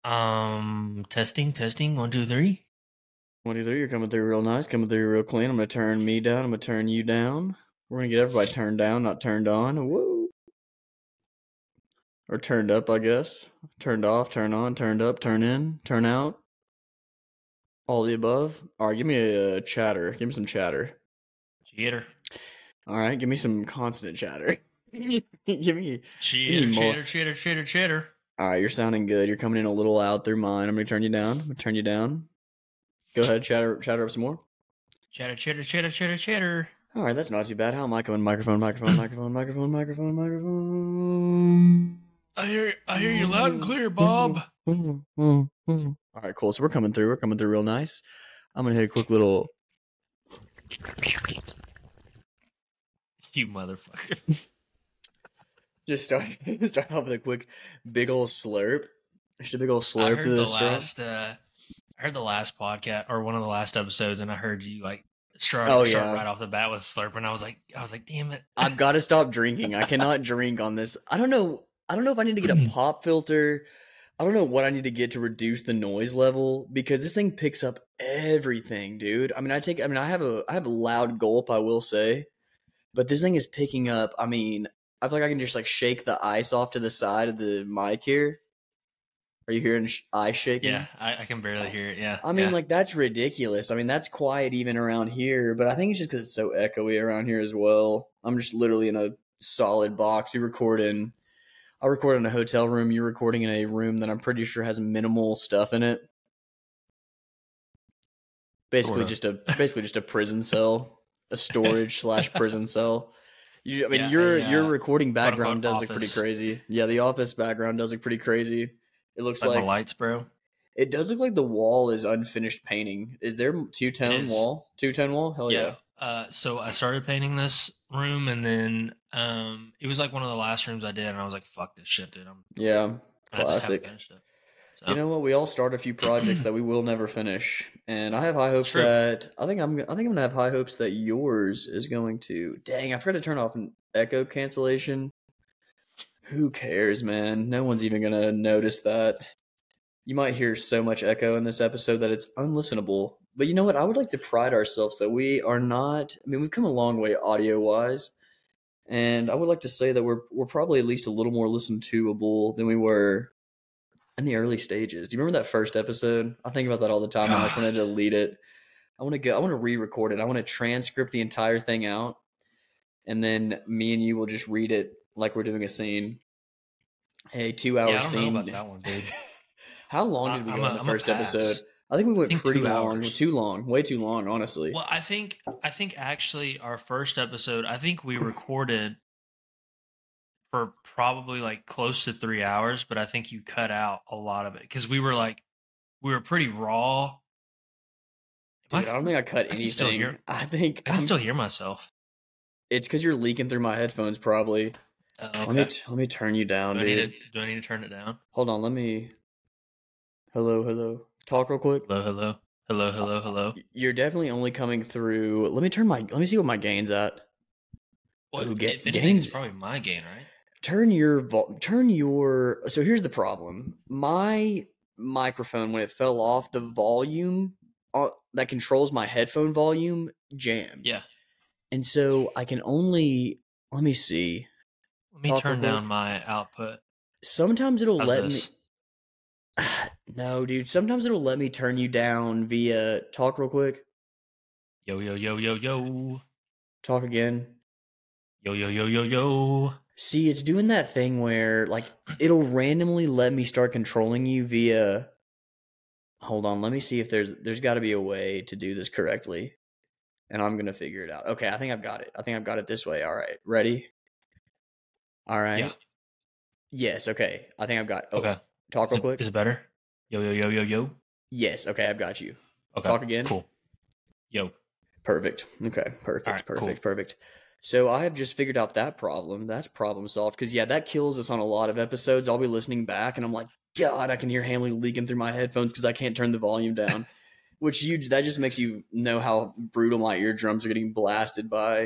Testing, 1, 2, 3. 23, you're coming through real nice, coming through real clean. I'm going to turn me down. I'm going to turn you down. We're going to get everybody turned down, not turned on. Woo! Or turned up, I guess. Turned off, turn on, turned up, turn in, turn out. All the above. All right, give me a chatter. Give me some chatter. Cheater. All right, give me some constant chatter. give me Cheater. All right, you're sounding good. You're coming in a little out through mine. I'm going to turn you down. I'm going to turn you down. Go ahead, chatter up some more. Cheater. All right, that's not too bad. How am I coming? Microphone. I hear you loud and clear, Bob. All right, cool. So we're coming through. We're coming through real nice. I'm going to hit a quick little... You motherfucker. Just start off with a quick big old slurp. Just a big old slurp to this I heard the last podcast or one of the last episodes, and I heard you like start right off the bat with slurp, and I was like, damn it. I've got to stop drinking. I cannot drink on this. I don't know if I need to get a pop filter. I don't know what I need to get to reduce the noise level because this thing picks up everything, dude. I mean, I have a loud gulp, I will say, but this thing is picking up. I mean, I feel like I can just like shake the ice off to the side of the mic here. Are you hearing ice shaking? Yeah, I can barely hear it. Yeah. I mean, like that's ridiculous. I mean, that's quiet even around here, but I think it's just because it's so echoey around here as well. I'm just literally in a solid box. I record in a hotel room. You're recording in a room that I'm pretty sure has minimal stuff in it. Basically, just a prison cell, a storage / prison cell. Your recording background does look pretty crazy. Yeah, the office background does look pretty crazy. It looks like the lights, bro. It does look like the wall is unfinished painting. Is there two-tone wall? Two-tone wall? Hell yeah. So I started painting this room, and then it was like one of the last rooms I did, and I was like, "Fuck this shit, dude." Classic. So. You know what? We all start a few projects that we will never finish, and I have high hopes that I think I'm gonna have high hopes that yours is going to. Dang, I forgot to turn off an echo cancellation. Who cares, man? No one's even gonna notice that. You might hear so much echo in this episode that it's unlistenable. But you know what? I would like to pride ourselves that we are not. I mean, we've come a long way audio wise, and I would like to say that we're probably at least a little more listen toable than we were in the early stages. Do you remember that first episode? I think about that all the time. I just want to delete it. I want to re-record it. I want to transcript the entire thing out, and then me and you will just read it like we're doing a scene. A 2-hour scene. I don't know about that one, dude. How long did we go in the first episode? I think we went pretty long. Too long. Way too long, honestly. Well, I think actually our first episode, I think we recorded for probably like close to 3 hours, but I think you cut out a lot of it because we were pretty raw. Dude, I don't think I cut anything. I can still hear myself. It's because you're leaking through my headphones, probably. Okay. Let me turn you down, dude. Do I need to turn it down? Hold on, let me... Hello. Talk real quick. Hello. You're definitely only coming through... Let me see what my gain's at. Well, gain's probably my gain, right? Turn your... So here's the problem. My microphone, when it fell off, the volume that controls my headphone volume jammed. Yeah. And so I can only... Let me see. Let me turn down my output. Sometimes it'll let me... No, dude. Sometimes it'll let me turn you down via... Talk real quick. Yo. Talk again. Yo. See, it's doing that thing where, like, it'll randomly let me start controlling you via... Hold on, let me see if there's got to be a way to do this correctly. And I'm going to figure it out. Okay, I think I've got it. I think I've got it this way. All right, ready? All right. Yeah. Yes, okay. I think I've got it. Okay. Talk real quick. Is it better? Yo. Yes, okay, I've got you. Okay. Talk again. Cool. Yo. Perfect. Okay, perfect. Cool. Perfect. So I have just figured out that problem. That's problem solved. Because, yeah, that kills us on a lot of episodes. I'll be listening back, and I'm like, God, I can hear Hamley leaking through my headphones because I can't turn the volume down. That just makes you know how brutal my eardrums are getting blasted by,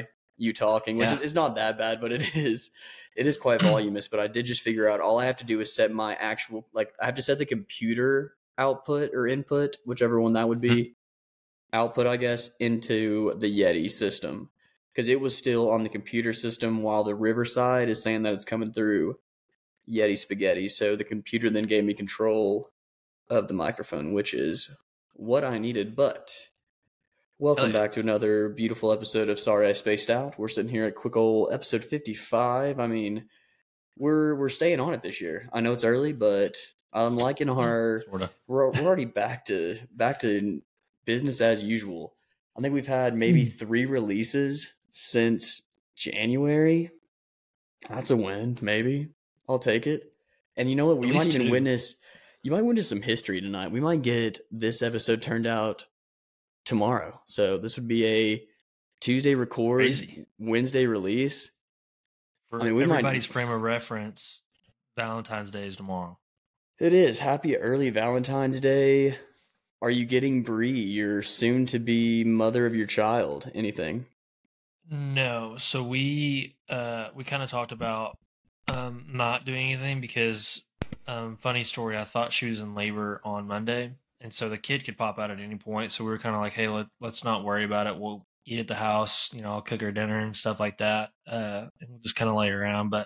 you talking, which is not that bad, but it is quite voluminous. But I did just figure out all I have to do is set my actual, like, I have to set the computer output or input, whichever one that would be, output, I guess, into the Yeti system. Because it was still on the computer system while the Riverside is saying that it's coming through Yeti Spaghetti. So the computer then gave me control of the microphone, which is what I needed. But welcome back to another beautiful episode of Sorry I Spaced Out. We're sitting here at quick old episode 55. I mean, we're staying on it this year. I know it's early, but I'm liking our we're already back to business as usual. I think we've had maybe 3 releases since January. That's a win, maybe. I'll take it. And you know what? You might witness some history tonight. We might get this episode turned out tomorrow. So this would be a Tuesday record, crazy. Wednesday release. For everybody's frame of reference, Valentine's Day is tomorrow. It is. Happy early Valentine's Day. Are you getting Bree, your soon-to-be mother of your child, anything? No. So we kind of talked about not doing anything because, funny story, I thought she was in labor on Monday, and so the kid could pop out at any point. So we were kind of like, hey, let's not worry about it. We'll eat at the house. I'll cook her dinner and stuff like that, and we'll just kind of lay around. But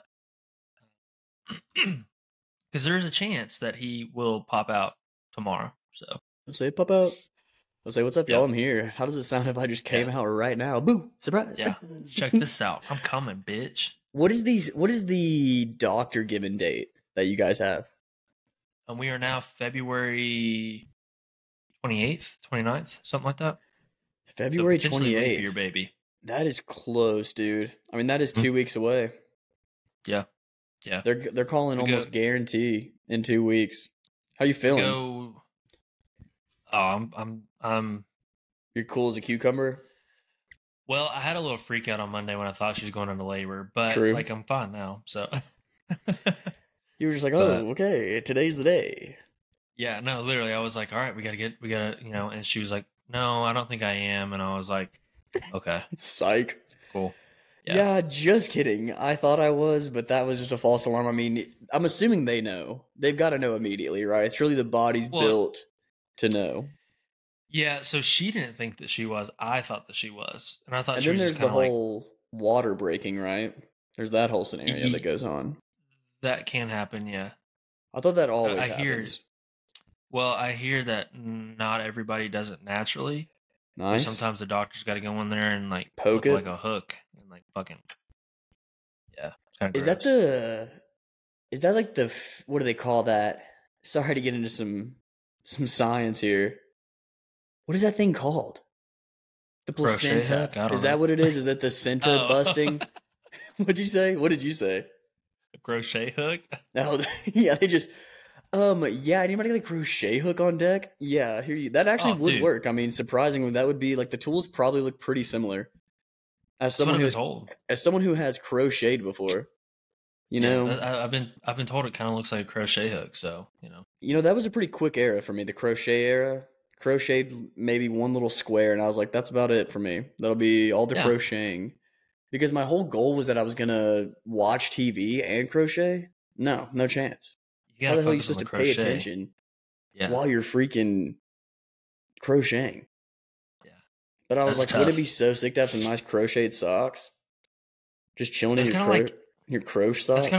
because there is a chance that he will pop out tomorrow. So let's say pop out. I'll say, what's up, y'all? I'm here. How does it sound if I just came out right now? Boo! Surprise! Yeah. Check this out. I'm coming, bitch. What is the doctor given date that you guys have? We are now February 28th, 29th, something like that. February 28th. Your baby. That is close, dude. I mean, that is 2 weeks away. Yeah. They're calling almost guarantee in 2 weeks. How you feeling? I'm. You're cool as a cucumber. Well, I had a little freak out on Monday when I thought she was going into labor, but like I'm fine now. So you were just like, oh, okay, today's the day. Yeah, no, literally, I was like, all right, we gotta, and she was like, no, I don't think I am, and I was like, okay, psych, cool. Yeah, just kidding. I thought I was, but that was just a false alarm. I mean, I'm assuming they know. They've got to know immediately, right? It's really the body's built to know. Yeah, so she didn't think that she was. I thought that she was, and I thought. And she then was there's the whole water breaking, right? There's that whole scenario that goes on. That can happen, yeah. I thought that always happens. Well, I hear that not everybody does it naturally. Nice. So sometimes the doctor's got to go in there and like poke it like a hook and like fucking. Yeah, kind of. Is that like the what do they call that? Sorry to get into some science here. What is that thing called? The placenta. Is that what it is? Is that the placenta busting? What'd you say? What did you say? A crochet hook? No, yeah, they just. Yeah, anybody got a crochet hook on deck? Yeah, here you. That actually would work. I mean, surprisingly, that would be like the tools probably look pretty similar. As someone who has crocheted before, I've been told it kind of looks like a crochet hook. So that was a pretty quick era for me, the crochet era. Crocheted maybe one little square, and I was like, that's about it for me. That'll be all the crocheting, because my whole goal was that I was gonna watch TV and crochet. No chance. How the hell are you supposed to pay attention while you're freaking crocheting? Yeah. But I was like, wouldn't it be so sick to have some nice crocheted socks? Just chilling in your crochet socks? It's kind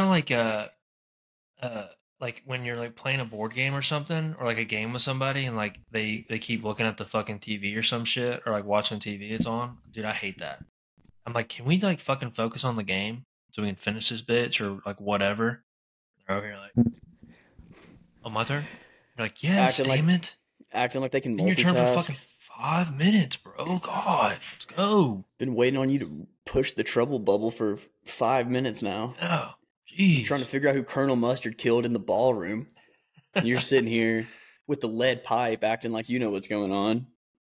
of like when you're like playing a board game or something, or like a game with somebody, and like they keep looking at the fucking TV or some shit, or like watching TV it's on. Dude, I hate that. I'm like, can we like fucking focus on the game so we can finish this bitch or like whatever? They're over here like, oh, my turn? You're like, yes, damn it. Acting like they can multitask. Your turn for fucking 5 minutes, bro. God, let's go. Been waiting on you to push the trouble bubble for 5 minutes now. Oh, jeez. Trying to figure out who Colonel Mustard killed in the ballroom. And you're sitting here with the lead pipe acting like you know what's going on.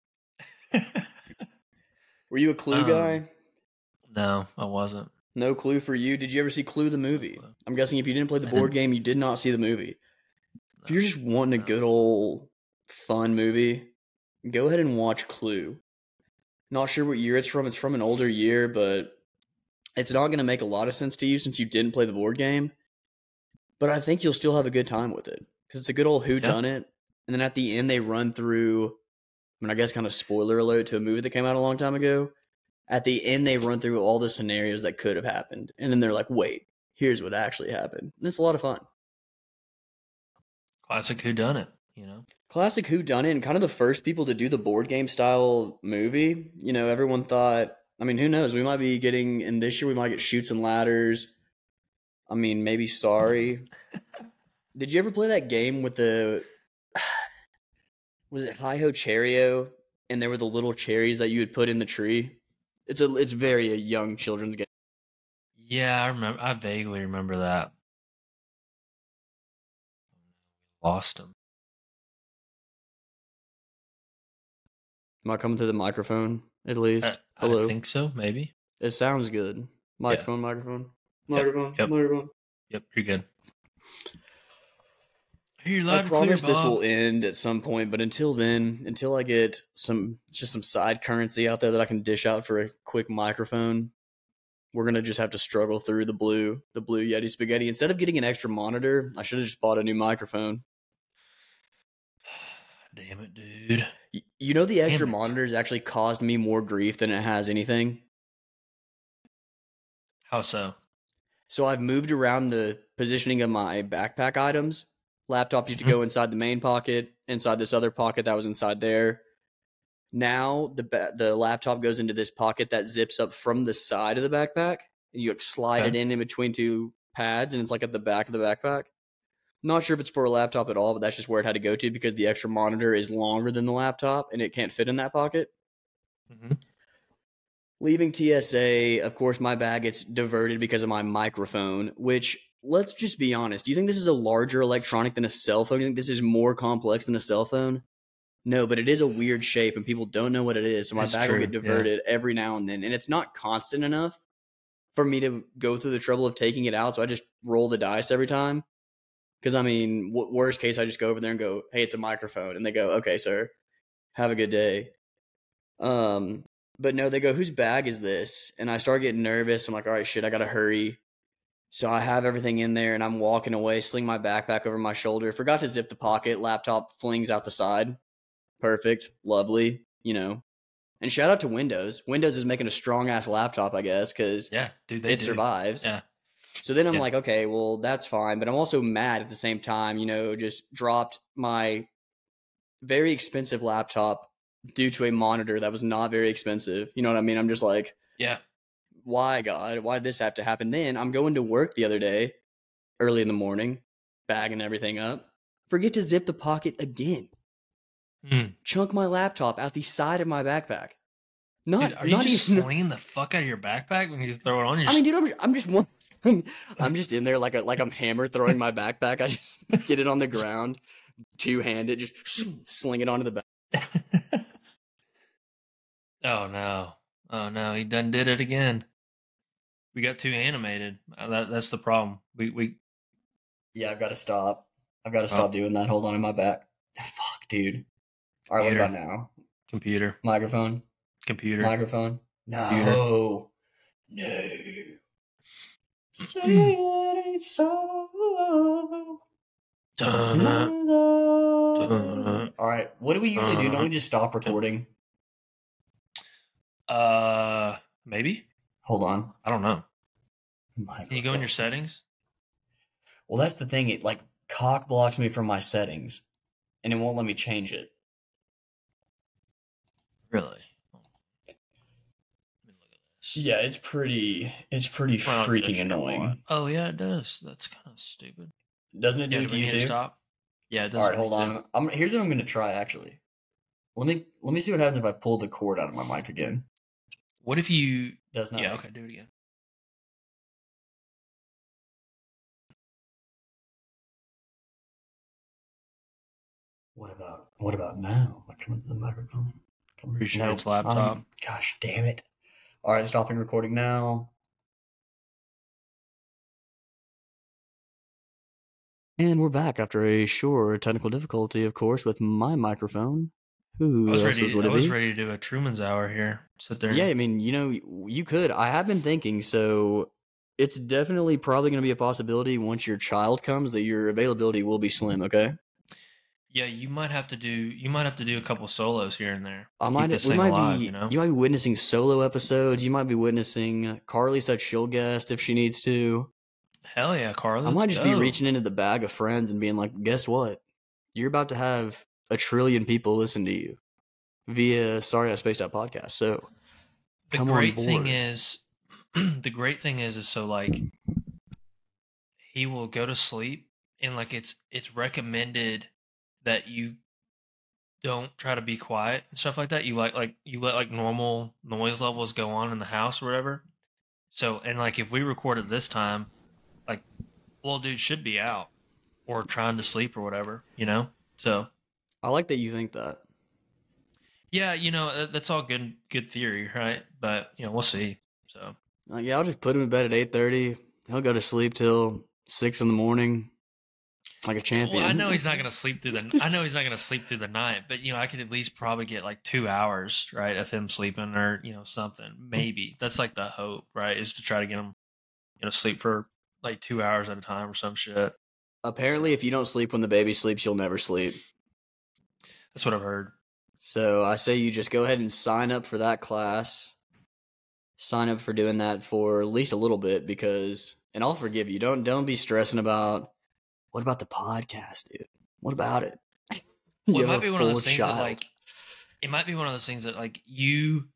Were you a Clue guy? No, I wasn't. No Clue for you? Did you ever see Clue the movie? I'm guessing if you didn't play the board game, you did not see the movie. If you're just wanting a good old fun movie, go ahead and watch Clue. Not sure what year it's from. It's from an older year, but It's not going to make a lot of sense to you since you didn't play the board game, but I think you'll still have a good time with it because it's a good old whodunit. And then at the end, they run through, I guess kind of spoiler alert to a movie that came out a long time ago. At the end, they run through all the scenarios that could have happened. And then they're like, wait, here's what actually happened. And it's a lot of fun. Classic whodunit, Classic whodunit, and kind of the first people to do the board game style movie. Everyone thought, who knows? We might be getting, in this year, we might get Chutes and Ladders. Maybe Sorry. Did you ever play that game with was it Hi-Ho Cherry-O? And there were the little cherries that you would put in the tree. It's very a young children's game. Yeah, I remember. I vaguely remember that. Lost him. Am I coming through the microphone at least? Hello? I think so, maybe. It sounds good. Microphone. Yep, you're good. I promise this will end at some point, but until then, until I get some side currency out there that I can dish out for a quick microphone, we're gonna just have to struggle through the blue Yeti spaghetti. Instead of getting an extra monitor, I should have just bought a new microphone. Damn it, dude. The extra monitors actually caused me more grief than it has anything. How so? So I've moved around the positioning of my backpack items. Laptop used to go inside the main pocket, inside this other pocket that was inside there. Now the laptop goes into this pocket that zips up from the side of the backpack, and you slide it in between two pads, and it's like at the back of the backpack. Not sure if it's for a laptop at all, but that's just where it had to go to because the extra monitor is longer than the laptop, and it can't fit in that pocket. Mm-hmm. Leaving TSA, of course, my bag gets diverted because of my microphone, which, let's just be honest. Do you think this is a larger electronic than a cell phone? Do you think this is more complex than a cell phone? No, but it is a weird shape, and people don't know what it is, so my bag will get diverted every now and then, and it's not constant enough for me to go through the trouble of taking it out, so I just roll the dice every time. Because, worst case, I just go over there and go, hey, it's a microphone, and they go, okay, sir, have a good day. But no, they go, whose bag is this? And I start getting nervous. I'm like, all right, shit, I gotta hurry. So I have everything in there, and I'm walking away, sling my backpack over my shoulder. Forgot to zip the pocket. Laptop flings out the side. Perfect. Lovely. And shout out to Windows. Windows is making a strong-ass laptop, I guess, because it survives. Yeah. So then I'm like, okay, well, that's fine. But I'm also mad at the same time, just dropped my very expensive laptop due to a monitor that was not very expensive. You know what I mean? I'm just like, yeah. Why, God? Why did this have to happen? Then I'm going to work the other day, early in the morning, bagging everything up. Forget to zip the pocket again. Chunk my laptop out the side of my backpack. Dude, are you just slinging the fuck out of your backpack when you throw it on your? Dude, I'm just in there like I'm hammer throwing my backpack. I just get it on the ground, two-handed, just sling it onto the back. Oh no, he done did it again. We got too animated. That's the problem. Yeah, I've got to stop. I've got to stop doing that. Hold on in my back. Fuck, dude. All right, what about now? Computer. Microphone. Computer. Microphone. No. Computer. No. Say it ain't so. All right. What do we usually do? Don't we just stop recording? Maybe. Hold on. I don't know. Can you go in your settings? Well, that's the thing. It cock blocks me from my settings, and it won't let me change it. Really? Yeah, it's pretty freaking annoying. Oh yeah, it does. That's kind of stupid. Doesn't it do it to you too? Stop. Yeah, it does. All right, hold on. Here's what I'm going to try. Actually, let me see what happens if I pull the cord out of my mic again. What if you? Does not. Yeah. Okay. Do it again. What about now? Am I coming to the microphone? Pretty sure it's laptop. Gosh damn it! All right, stopping recording now. And we're back after a short technical difficulty, of course, with my microphone. Who else would it be? I was ready to do a Truman's Hour here. Sit there. Yeah, I mean, you could. I have been thinking, so it's definitely probably going to be a possibility once your child comes that your availability will be slim, okay? Yeah, you might have to do a couple solos here and there. You might be witnessing solo episodes. You might be witnessing Carly said she'll guest if she needs to. Hell yeah, Carly. I might just be reaching into the bag of friends and being like, guess what? You're about to have 1 trillion people listen to you via Sorry I Spaced Out podcast. So the great thing is so like he will go to sleep and like it's recommended that you don't try to be quiet and stuff like that. You you let like normal noise levels go on in the house or whatever. So and like if we record at this time, like little dude should be out or trying to sleep or whatever, you know? So I like that you think that. Yeah, you know, that's all good theory, right? But, you know, we'll see. So yeah, I'll just put him in bed at 8:30. He'll go to sleep till 6 in the morning. Like a champion. Well, I know he's not going to sleep through the night, but you know, I could at least probably get like 2 hours, right, of him sleeping or, you know, something. Maybe. That's like the hope, right? Is to try to get him, you know, sleep for like 2 hours at a time or some shit. Apparently, if you don't sleep when the baby sleeps, you'll never sleep. That's what I've heard. So I say you just go ahead and sign up for that class. Sign up for doing that for at least a little bit and I'll forgive you. Don't be stressing about, what about the podcast, dude? What about it? Well, it might be one of those things that like, it might be one of those things that like you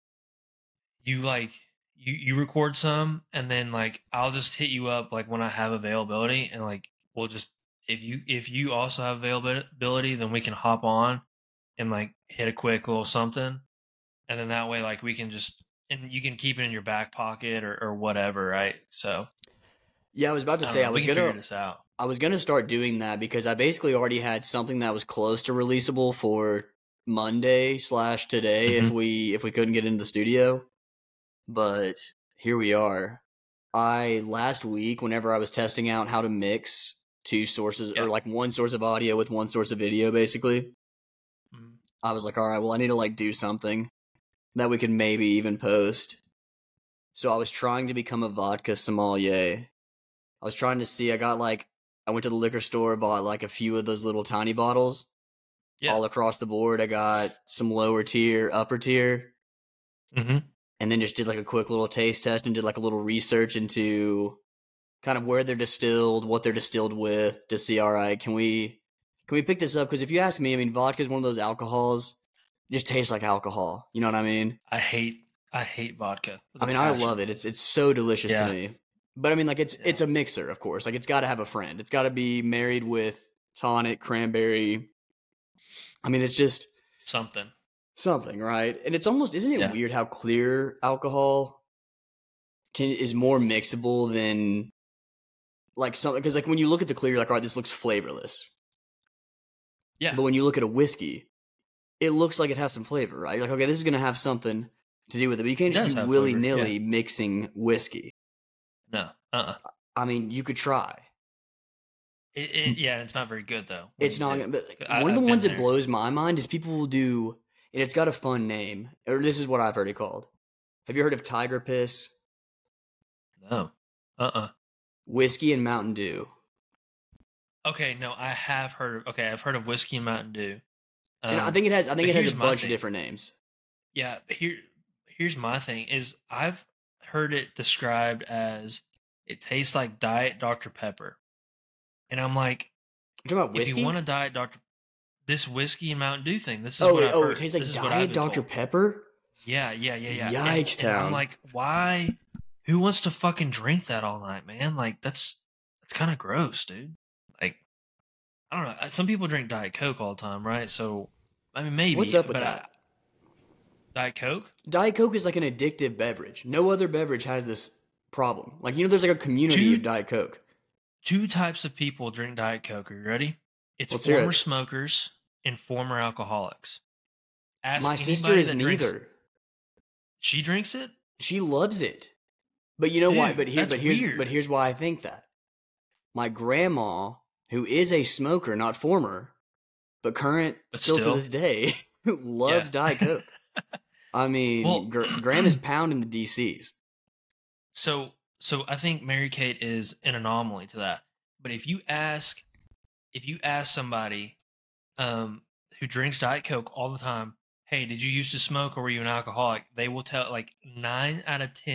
record some and then like I'll just hit you up like when I have availability and like we'll just if you also have availability then we can hop on and like hit a quick little something and then that way like we can just and you can keep it in your back pocket or whatever, right? So yeah, I was about to say we can figure this out. I was gonna start doing that because I basically already had something that was close to releasable for Monday / today if we couldn't get into the studio. But here we are. Last week, whenever I was testing out how to mix 2 sources or like 1 source of audio with 1 source of video, basically, I was like, all right, well, I need to like do something that we can maybe even post. So I was trying to become a vodka sommelier. I was trying to see, I went to the liquor store, bought like a few of those little tiny bottles. Yeah. All across the board. I got some lower tier, upper tier. And then just did like a quick little taste test and did like a little research into kind of where they're distilled, what they're distilled with to see, all right, can we pick this up? Because if you ask me, I mean, vodka is one of those alcohols, it just tastes like alcohol. You know what I mean? I hate vodka. I mean, I love it. It's so delicious to me. But I mean, like it's a mixer, of course. Like it's got to have a friend. It's got to be married with tonic, cranberry. I mean, it's just something, right? And it's almost, isn't it weird how clear alcohol is more mixable than like something? Because like when you look at the clear, you're like, all right, this looks flavorless. Yeah. But when you look at a whiskey, it looks like it has some flavor, right? You're like, okay, this is going to have something to do with it. But you can't just be willy-nilly mixing whiskey. No. I mean, you could try. It's not very good though. It's not. But one of the ones that blows my mind is people will do, and it's got a fun name. Or this is what I've heard it called. Have you heard of Tiger Piss? No. Whiskey and Mountain Dew. Okay, no, I have heard of. Okay, I've heard of whiskey and Mountain Dew. And I think it has. I think it has a bunch of different names. Yeah. Here's my thing: is I've heard it described as it tastes like Diet Dr. Pepper, and I'm like, you're talking about whiskey? If you want a Diet Dr. This whiskey and Mountain Dew thing. This is what I've heard. It tastes like Diet Dr. Pepper? Yeah. Yikes, town. And I'm like, why? Who wants to fucking drink that all night, man? Like, that's kind of gross, dude. Like, I don't know. Some people drink Diet Coke all the time, right? So, I mean, maybe. What's up with that? Diet Coke? Diet Coke is like an addictive beverage. No other beverage has this problem. Like, there's like a community of Diet Coke. 2 types of people drink Diet Coke. Are you ready? It's former smokers and former alcoholics. My sister is neither. She drinks it? She loves it. But you know why? But here's why I think that. My grandma, who is a smoker, not former, but current, still to this day, loves Diet Coke. I mean, Graham is pounding the DCs. So I think Mary Kate is an anomaly to that. But if you ask somebody who drinks Diet Coke all the time, hey, did you used to smoke or were you an alcoholic? They will tell 9.9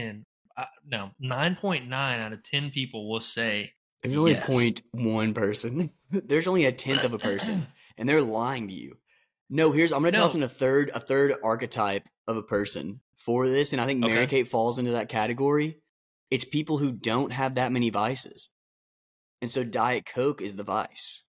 out of 10 people will say there's only 0.1 person. There's only a tenth of a person, and they're lying to you. No, I'm going to toss in a third archetype of a person for this, and I think Mary Kate falls into that category. It's people who don't have that many vices, and so Diet Coke is the vice.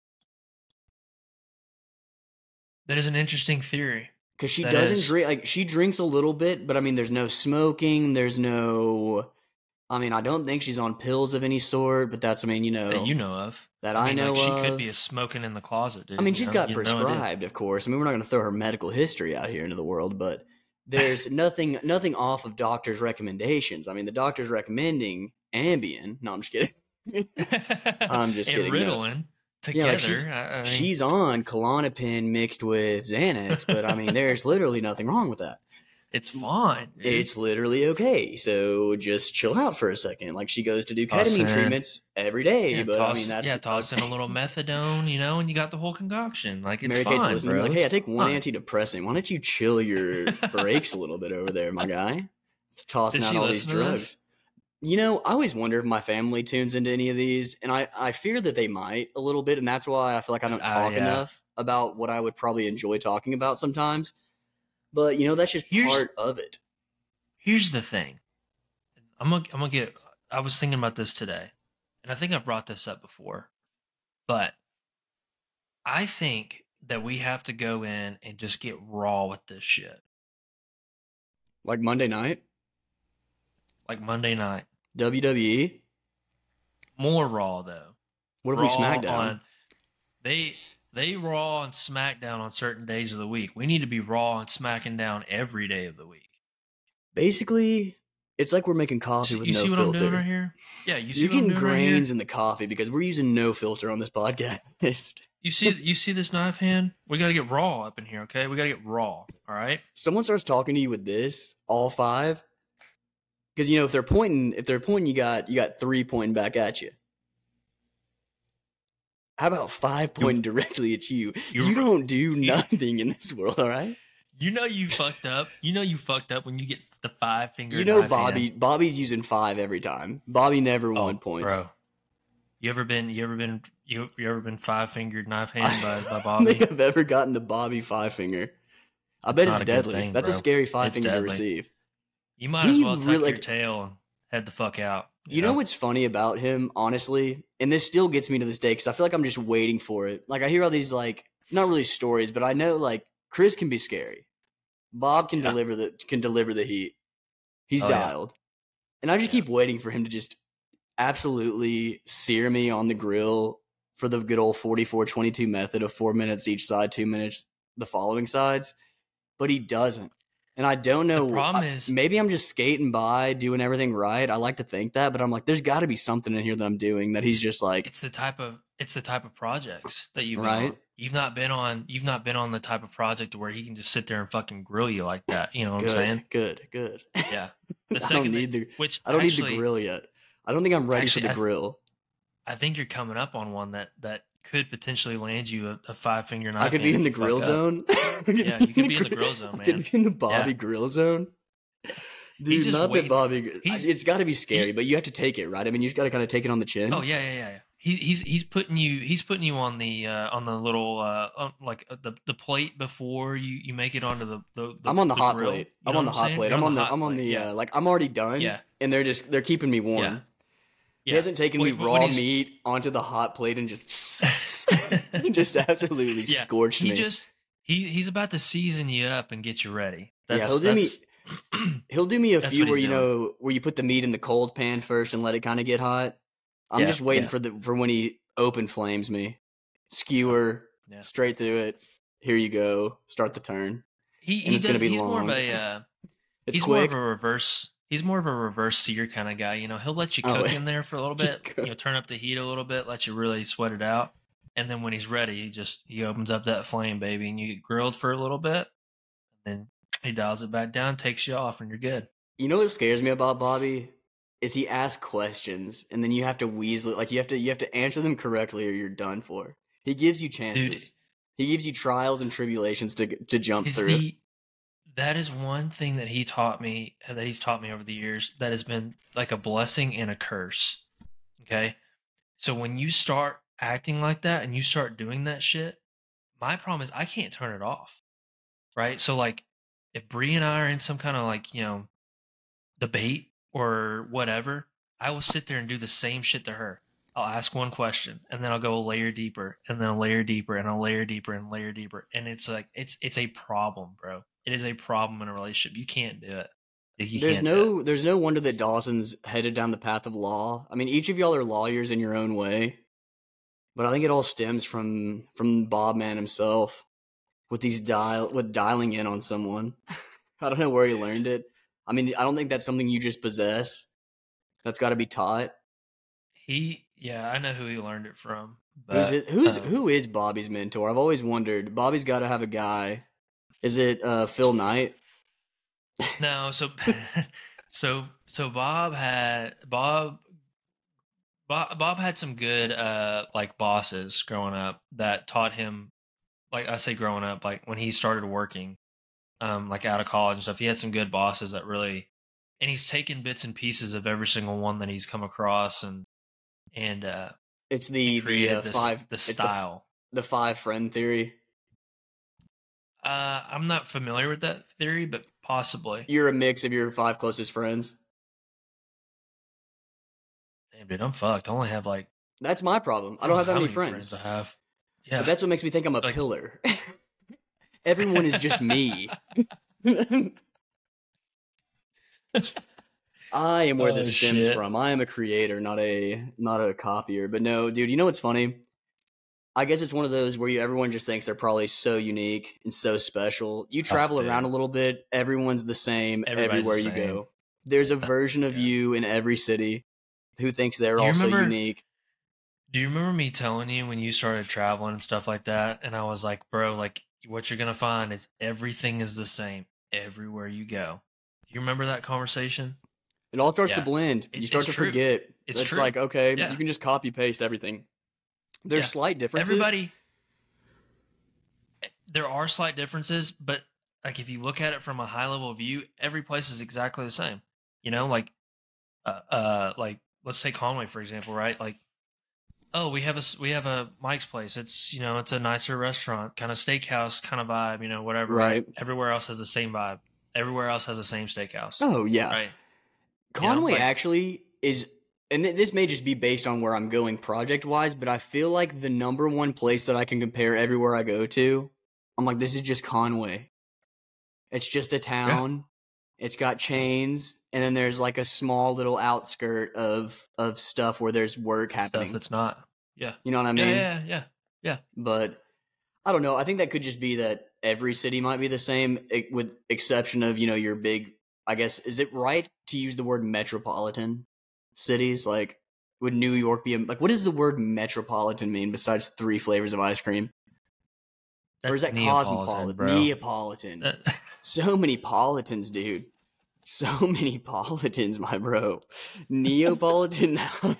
That is an interesting theory. Because she doesn't drink, like, she drinks a little bit, but I mean, there's no smoking, there's no, I mean, I don't think she's on pills of any sort, but that's, I mean, that you know of. That I know of. She could be a smoking in the closet, dude. I mean, she's got prescribed, of course. I mean, we're not going to throw her medical history out here into the world, but there's nothing off of doctors' recommendations. I mean, the doctor's recommending Ambien. No, I'm just kidding. I'm just kidding. And Ritalin. Together, she's on Klonopin mixed with Xanax, but I mean, there's literally nothing wrong with that. It's fine. Dude. It's literally okay. So just chill out for a second. Like, she goes to do ketamine treatments every day, but I mean, that's toss in a little methadone, and you got the whole concoction. Like, it's Mary fine, Kate's listening, bro. Like, hey, I take one antidepressant. Why don't you chill your brakes a little bit over there, my guy? Tossing out all these drugs. I always wonder if my family tunes into any of these, and I fear that they might a little bit, and that's why I feel like I don't talk enough about what I would probably enjoy talking about sometimes. But, that's just part of it. Here's the thing. I'm gonna get, I was thinking about this today, and I think I brought this up before, but I think that we have to go in and just get raw with this shit. Like Monday night? Like Monday night. WWE? More Raw, though. What if we SmackDown? They Raw on SmackDown on certain days of the week. We need to be Raw on SmackDown every day of the week. Basically, it's like we're making coffee with no filter. You see what I'm doing right here? Yeah, you see what I'm doing right here? You're getting grains in the coffee because we're using no filter on this podcast. You see this knife hand? We got to get raw up in here, okay? We got to get raw, all right? Someone starts talking to you with this, all five. Because if they're pointing, you got 3 pointing back at you. How about 5 pointing directly at you? You don't do nothing in this world, all right? You fucked up. You fucked up when you get the 5 finger. Bobby's using 5 every time. Bobby never won points. Bro, you ever been 5 fingered knife hand by Bobby? I don't think I've ever gotten the Bobby 5 finger. I bet it's deadly. That's a scary 5 finger to receive. You might as well tuck your tail and head the fuck out. You know what's funny about him, honestly? And this still gets me to this day because I feel like I'm just waiting for it. Like, I hear all these, like, not really stories, but I know, like, Chris can be scary. Bob can deliver the heat. He's dialed. And I just keep waiting for him to just absolutely sear me on the grill for the good old 44-22 method of 4 minutes each side, 2 minutes the following sides. But he doesn't. And I don't know. The problem is, maybe I'm just skating by, doing everything right. I like to think that, but I'm like, there's got to be something in here that I'm doing that he's just like. It's the type of projects that you've been on. You've not been on the type of project where he can just sit there and fucking grill you like that. You know what I'm saying? Good. Yeah. I don't need the grill yet. I don't think I'm ready for the grill. I think you're coming up on one that could potentially land you a 5 finger knife. I could be in the grill zone. Yeah, you could be in the grill zone, man. I could be in the Bobby grill zone. Dude, not that Bobby. It's got to be scary, but you have to take it, right? I mean, you just got to kind of take it on the chin. Oh yeah. He's putting you on the little the plate before you make it onto the I'm on the hot grill. plate. I'm on the hot plate. I'm on the like I'm already done. Yeah. And they're keeping me warm. Yeah. He hasn't taken me raw meat onto the hot plate and just absolutely scorched me. He's about to season you up and get you ready. He'll do me a few where where you put the meat in the cold pan first and let it kind of get hot. I'm just waiting for when he open flames me. Skewer straight through it. Here you go. Start the turn. He's more of a he's more of a reverse. He's more of a reverse sear kind of guy. He'll let you cook in there for a little bit. Turn up the heat a little bit, let you really sweat it out. And then when he's ready, he opens up that flame, baby, and you get grilled for a little bit. And then he dials it back down, takes you off, and you're good. You know what scares me about Bobby? Is he asks questions, and then you have to weasel, like you have to answer them correctly, or you're done for. He gives you chances. Dude, he gives you trials and tribulations to jump through. That is one thing that he's taught me over the years that has been like a blessing and a curse. Okay? So when you start acting like that and you start doing that shit, my problem is I can't turn it off. Right? So like if Bree and I are in some kind of like, debate or whatever, I will sit there and do the same shit to her. I'll ask one question and then I'll go a layer deeper and then a layer deeper and a layer deeper and layer deeper. And it's like, it's a problem, bro. It is a problem in a relationship. You can't do it. There's no wonder that Dawson's headed down the path of law. I mean, each of y'all are lawyers in your own way, but I think it all stems from Bob Man himself with dialing in on someone. I don't know where he learned it. I mean, I don't think that's something you just possess. That's got to be taught. I know who he learned it from. But, who is Bobby's mentor? I've always wondered. Bobby's got to have a guy. Is it Phil Knight? No, so Bob had some good like bosses growing up that taught him, like I say growing up, like when he started working, like out of college and stuff, he had some good bosses that really, and he's taken bits and pieces of every single one that he's come across and it's the style, the 5 friend theory. I'm not familiar with that theory, but possibly. You're a mix of your 5 closest friends. Damn, dude, I'm fucked. I only have like. That's my problem. I don't have that many friends. I have. Yeah, but that's what makes me think I'm a pillar. Everyone is just me. I am where this stems from. I am a creator, not a copier. But no, dude, you know what's funny? I guess it's one of those where everyone just thinks they're probably so unique and so special. You travel around a little bit, everyone's the same everywhere you go. There's a version of you in every city who thinks they're also unique. Do you remember me telling you when you started traveling and stuff like that? And I was like, bro, like what you're going to find is everything is the same everywhere you go. Do you remember that conversation? It all starts to blend. You start to forget. It's true. Like, okay, you can just copy paste everything. There's slight differences. There are slight differences, but like if you look at it from a high level view, every place is exactly the same. Like let's take Conway for example, right? Like, oh, we have a Mike's Place. It's it's a nicer restaurant, kind of steakhouse kind of vibe, whatever. Right. Everywhere else has the same vibe. Everywhere else has the same steakhouse. Oh yeah. Right. Conway actually is. And this may just be based on where I'm going project-wise, but I feel like the number one place that I can compare everywhere I go to, I'm like, this is just Conway. It's just a town. Yeah. It's got chains, and then there's like a small little outskirt of stuff where there's work happening. Stuff that's not. Yeah. You know what I mean? Yeah. But I don't know. I think that could just be that every city might be the same, with exception of, your big, I guess, is it right to use the word metropolitan cities? Like, would New York be like, what does the word metropolitan mean besides 3 flavors of ice cream? Or is that cosmopolitan? Bro. Neapolitan. So many politans, dude. So many politans, my bro. Neapolitan.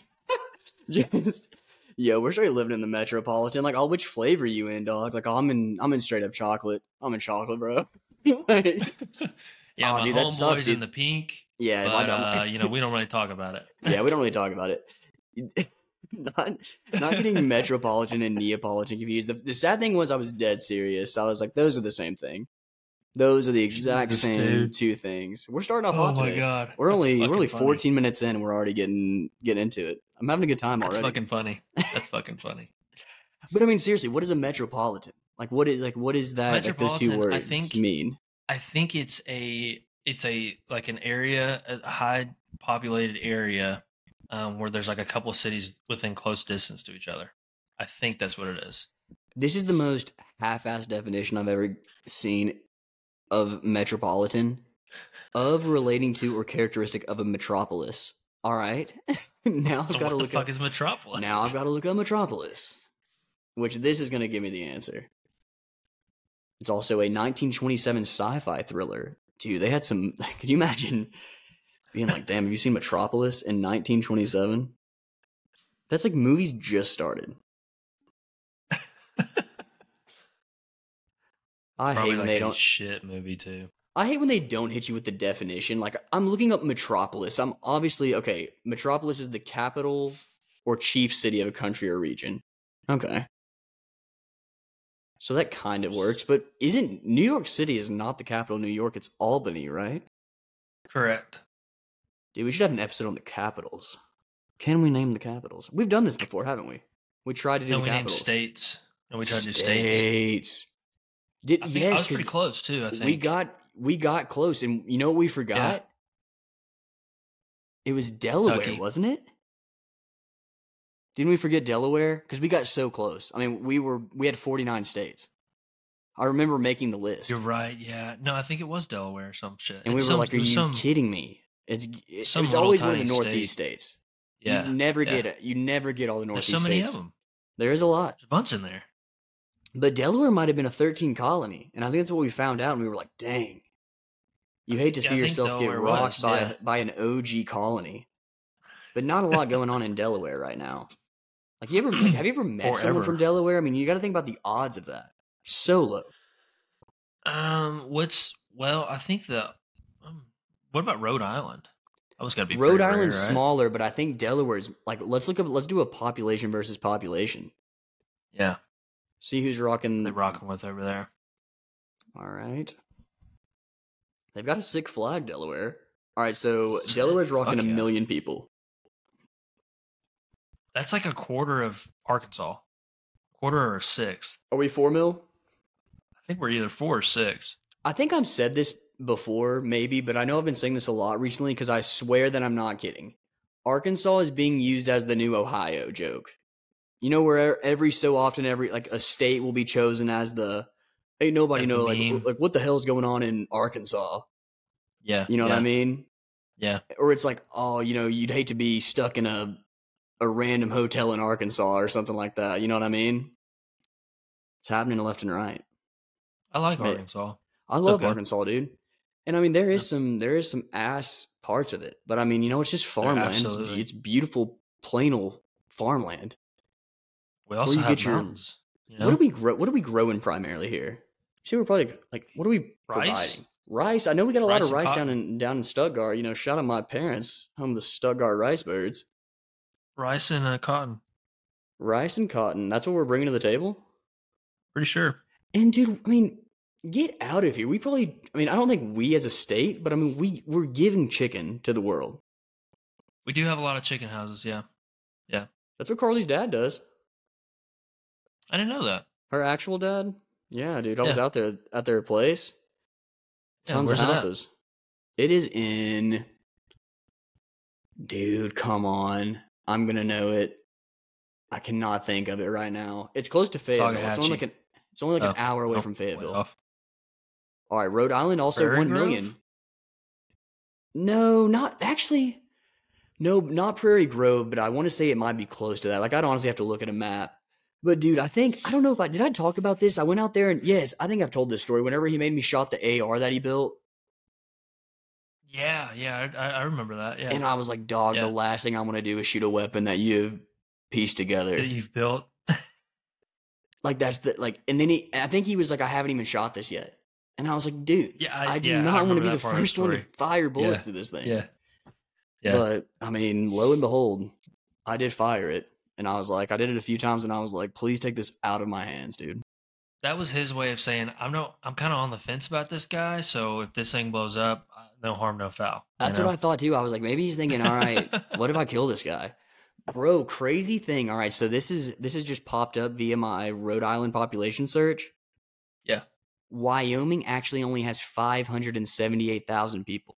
We're straight living in the metropolitan. Like, which flavor you in, dog? Like, I'm in straight up chocolate. I'm in chocolate, bro. Yeah, my dude, homeboy's that sucks, dude. in the pink. Yeah, but, we don't really talk about it. Yeah, we don't really talk about it. Not getting metropolitan and Neapolitan confused. The sad thing was I was dead serious. I was like, those are the same thing. Those are the exact same 2 things. We're starting off hot today. Oh my god, we're only 14 minutes in, and we're already getting into it. I'm having a good time already. That's fucking funny. That's fucking funny. But I mean, seriously, what is a metropolitan? What is that? Like, those 2 words mean? I think it's a like an area, a high populated area, where there's like a couple cities within close distance to each other. I think that's what it is. This is the most half-assed definition I've ever seen of metropolitan, of relating to or characteristic of a metropolis. All right, now I've got to look. What the fuck is metropolis? Now I've got to look up metropolis. which this is going to give me the answer. It's also a 1927 sci-fi thriller. Dude, they had some... Could you imagine being like, damn, have you seen Metropolis in 1927? That's like movies just started. I hate when they don't... shit movie, too. I hate when they don't hit you with the definition. Like, I'm looking up Metropolis. I'm obviously... Okay, Metropolis is the capital or chief city of a country or region. Okay. So that kind of works, but isn't New York City is not the capital of New York, it's Albany, right? Correct. Dude, we should have an episode on the capitals. Can we name the capitals? We've done this before, haven't we? We tried to do the capitals. Named states. And we tried to do states. I was pretty close too, I think. We got close, and you know what we forgot? Yeah. It was Delaware, Kentucky. Wasn't it? Didn't we forget Delaware? Because we got so close. I mean, we had 49 states. I remember making the list. You're right, yeah. No, I think it was Delaware or some shit. And we were like, are you kidding me? It's always one of the Northeast states. Yeah. You never get it. You never get all the Northeast states. There's so many of them. There is a lot. There's a bunch in there. But Delaware might have been a 13 colony. And I think that's what we found out. And we were like, dang. You hate to see yourself get rocked by an OG colony. But not a lot going on in Delaware right now. Like, have you ever met someone from Delaware? I mean, you got to think about the odds of that. So low. I think what about Rhode Island? That was got to be Rhode Island's rare, right? Smaller, but I think Delaware's like, let's do a population versus population. Yeah. See who's rocking. They're rocking with over there. All right. They've got a sick flag, Delaware. All right, so Delaware's rocking a million people. That's like a quarter of Arkansas. Quarter or a sixth. Are we 4 mil? I think we're either 4 or 6. I think I've said this before, maybe, but I know I've been saying this a lot recently because I swear that I'm not kidding. Arkansas is being used as the new Ohio joke. You know, where every so often, a state will be chosen as the, ain't nobody know, like what the hell's going on in Arkansas? Yeah. You know what I mean? Yeah. Or it's like, oh, you know, you'd hate to be stuck in a random hotel in Arkansas or something like that. You know what I mean? It's happening left and right. I like Arkansas. I love Arkansas, dude. And I mean, there is some ass parts of it, but I mean, you know, it's just farmland. It's beautiful, plain old farmland. We also have mountains. You know? What are we growing primarily here? See, we're probably like, what are we providing? Rice. I know we got a lot of rice down in Stuttgart. You know, shout out my parents, home of the Stuttgart Rice Birds. Rice and cotton. Rice and cotton. That's what we're bringing to the table? Pretty sure. And dude, I mean, get out of here. I don't think we as a state, but I mean, we're giving chicken to the world. We do have a lot of chicken houses, yeah. Yeah. That's what Carly's dad does. I didn't know that. Her actual dad? Yeah, dude. I was out there at their place. Tons of houses. It is in... Dude, come on. I'm going to know it. I cannot think of it right now. It's close to Fayetteville. It's only like an hour away from Fayetteville. All right, Rhode Island also Prairie 1 million. Grove? No, not Prairie Grove, but I want to say it might be close to that. Like, I'd honestly have to look at a map. But dude, I don't know if did I talk about this? I went out there and yes, I think I've told this story. Whenever he made me shot the AR that he built. Yeah, I remember that. Yeah, and I was like, dog, the last thing I want to do is shoot a weapon that you've pieced together. That you've built. Like that's and then I think he was like, I haven't even shot this yet. And I was like, dude, I do not want to be the first one to fire bullets to this thing. Yeah. But I mean, lo and behold, I did fire it. And I was like, I did it a few times and I was like, please take this out of my hands, dude. That was his way of saying, I'm kind of on the fence about this guy. So if this thing blows up, no harm, no foul. That's what I thought too. I was like, maybe he's thinking, all right, what if I kill this guy? Bro, crazy thing. All right. So this is just popped up via my Rhode Island population search. Yeah. Wyoming actually only has 578,000 people.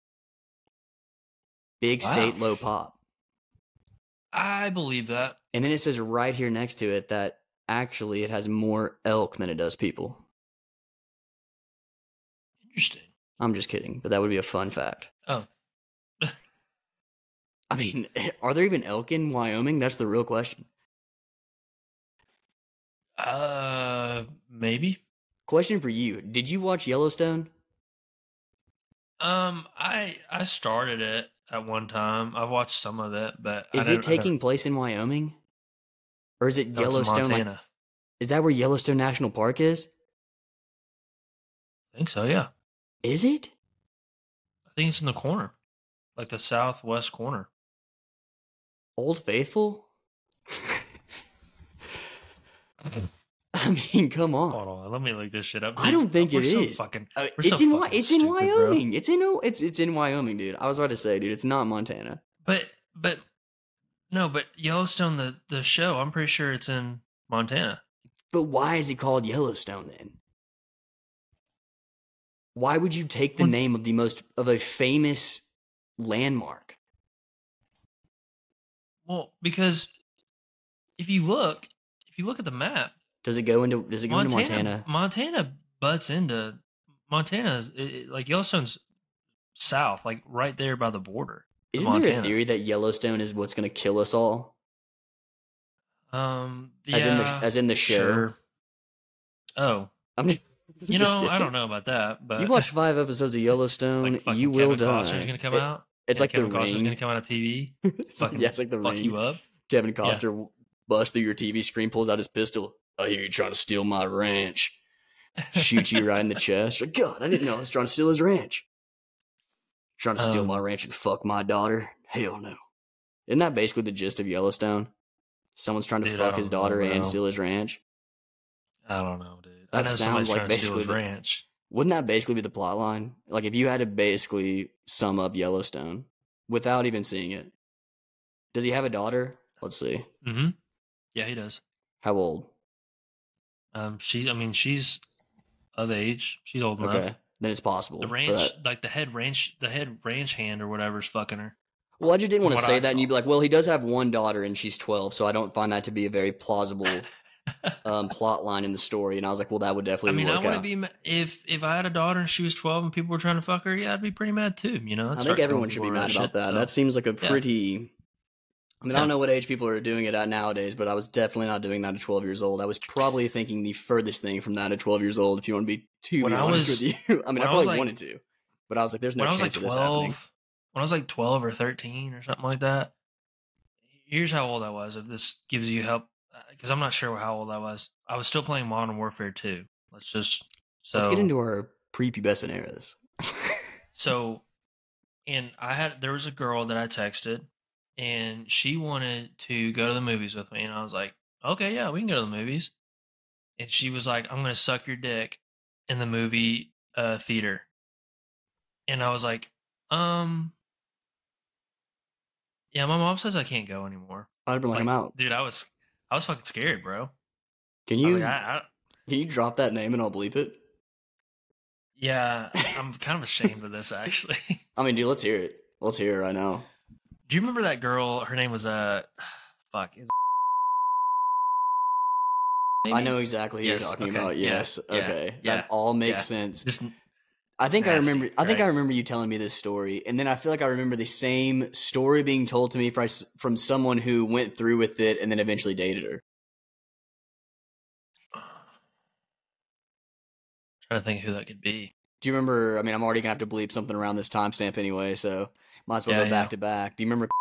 Big state, low pop. I believe that. And then it says right here next to it that actually it has more elk than it does people. Interesting. I'm just kidding, but that would be a fun fact. Oh. I mean, are there even elk in Wyoming? That's the real question. Maybe. Question for you: did you watch Yellowstone? I started it at one time. I've watched some of it, but is it taking place in Wyoming, or is it Yellowstone? Montana. Is that where Yellowstone National Park is? I think so. Yeah. Is it? I think it's in the corner, like the southwest corner. Old Faithful. I mean, come on. Hold on, let me look this shit up. Dude. I don't think it is. It's in Wyoming. Bro. It's in Wyoming, dude. I was about to say, dude, it's not Montana. But Yellowstone, the show, I'm pretty sure it's in Montana. But why is it called Yellowstone then? Why would you take the name of a famous landmark? Well, because if you look at the map, does it go into Montana? Montana butts into Montana. Like Yellowstone's south, like right there by the border. Isn't there a theory that Yellowstone is what's going to kill us all? Yeah, as in the show. Sure. Oh, I mean, I don't know about that, but you watch 5 episodes of Yellowstone, like you will die. Kevin Costner's going to come out. It's like Kevin The Ring. Costner's going to come out of TV. It's like The Ring. Fuck you up. Kevin Costner busts through your TV screen, pulls out his pistol. I hear you trying to steal my ranch. Shoot you right in the chest. Like, God, I didn't know I was trying to steal his ranch. Trying to steal my ranch and fuck my daughter? Hell no. Isn't that basically the gist of Yellowstone? Someone's trying to fuck his daughter and steal his ranch? I don't know, dude. That sounds like basically the ranch. Wouldn't that basically be the plot line? Like if you had to basically sum up Yellowstone without even seeing it. Does he have a daughter? Let's see. Mm-hmm. Yeah, he does. How old? She's of age. She's old enough. Okay. Then it's possible. The ranch, like the head ranch hand or whatever is fucking her. Well, I just didn't want to say that, and you'd be like, well, he does have one daughter and she's 12, so I don't find that to be a very plausible plot line in the story. And I was like, well, that would definitely work out. I wouldn't be if I had a daughter and she was 12 and people were trying to fuck her, yeah, I'd be pretty mad too, I think everyone should be mad about that. So. That seems like a pretty... I don't know what age people are doing it at nowadays, but I was definitely not doing that at 12 years old. I was probably thinking the furthest thing from that at 12 years old, if you want to be too honest with you. I mean, I probably wanted to, but I was like, there's no chance of this happening. When I was like 12 or 13 or something like that, here's how old I was, if this gives you help, because I'm not sure how old I was. I was still playing Modern Warfare 2. Let's get into our prepubescent eras. There was a girl that I texted, and she wanted to go to the movies with me. And I was like, okay, yeah, we can go to the movies. And she was like, I'm going to suck your dick in the movie theater. And I was like, yeah, my mom says I can't go anymore. I'd have been like, I'm out. Dude, I was fucking scared, bro. Can you can you drop that name and I'll bleep it? Yeah, I'm kind of ashamed of this, actually. I mean, dude, let's hear it. Let's hear it right now. Do you remember that girl? Her name was fuck. I know exactly who you're talking about. Yes. Yeah. Okay. Yeah. That all makes sense. I think I remember. Right? I think I remember you telling me this story, and then I feel like I remember the same story being told to me from someone who went through with it and then eventually dated her. I'm trying to think who that could be. Do you remember? I mean, I'm already gonna have to bleep something around this timestamp anyway, so might as well go back to back. Do you remember?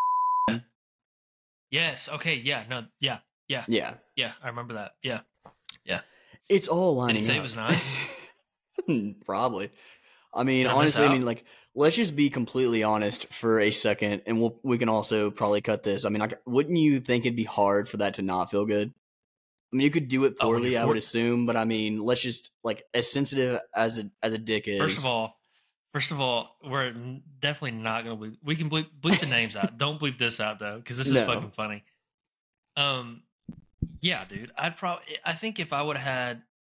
Yes. Okay. Yeah. No. Yeah. Yeah. Yeah. Yeah. I remember that. Yeah. Yeah. It's all lining up. Did he say it was nice? Probably. I mean, honestly, like, let's just be completely honest for a second, and we can also probably cut this. I mean, like, wouldn't you think it'd be hard for that to not feel good? I mean, you could do it poorly, I would assume, but I mean, let's just, like, as sensitive as a dick is. First of all, we're definitely not going to bleep. We can bleep the names out. Don't bleep this out, though, because this is fucking funny. Yeah, dude. I think if I would have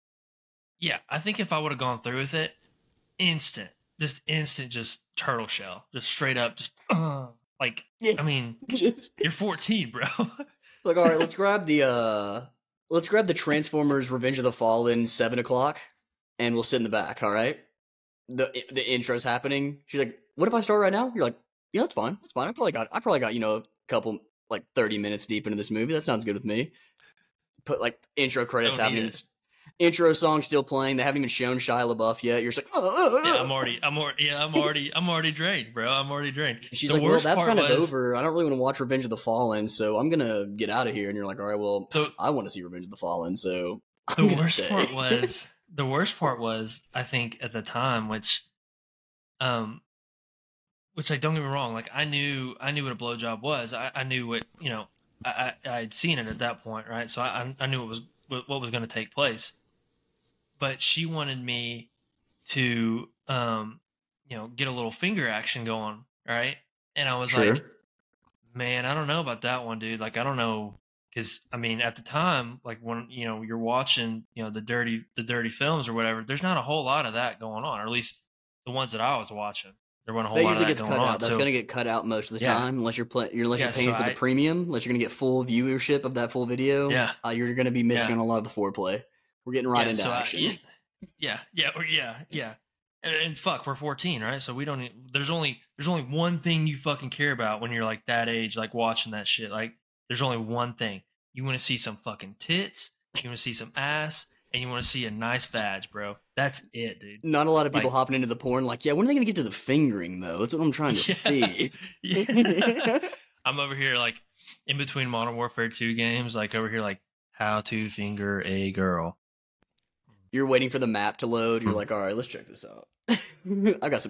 gone through with it, instant, just turtle shell, just straight up, just like, yes. I mean, you're 14, bro. Like, all right, let's grab the Transformers Revenge of the Fallen 7 o'clock, and we'll sit in the back. All right. The intro's happening. She's like, "What if I start right now?" You're like, "Yeah, that's fine. That's fine. I probably got a couple, like, 30 minutes deep into this movie. That sounds good with me." put like intro credits happening. Intro song still playing. They haven't even shown Shia LaBeouf yet. You're just like, yeah, I'm already drained, bro. I'm already drained. She's like, well, that's kind of over. I don't really want to watch Revenge of the Fallen, so I'm gonna get out of here. And you're like, all right, well, I want to see Revenge of the Fallen, so I'm the worst part was, I think at the time, which like, don't get me wrong, like I knew what a blowjob was. I knew what, you know, I'd seen it at that point, right? So I knew what was going to take place. But she wanted me to, you know, get a little finger action going, right? And I was like, man, I don't know about that one, dude. Like, I don't know, because I mean, at the time, like when, you know, you're watching, you know, the dirty films or whatever, there's not a whole lot of that going on, or at least the ones that I was watching. There wasn't a whole lot of that going on. That's going to get cut out most of the time, unless you're paying for the premium, unless you're going to get full viewership of that full video. Yeah, you're going to be missing on a lot of the foreplay. We're getting right into action. Yeah. And fuck, we're 14, right? So we don't. There's only one thing you fucking care about when you're like that age, like watching that shit. Like, there's only one thing. You want to see some fucking tits. You want to see some ass. And you want to see a nice vag, bro. That's it, dude. Not a lot of people hopping into the porn like, yeah, when are they going to get to the fingering, though? That's what I'm trying to see. Yeah. I'm over here, like, in between Modern Warfare 2 games, like, over here, like, how to finger a girl. You're waiting for the map to load. You're like, all right, let's check this out. I got some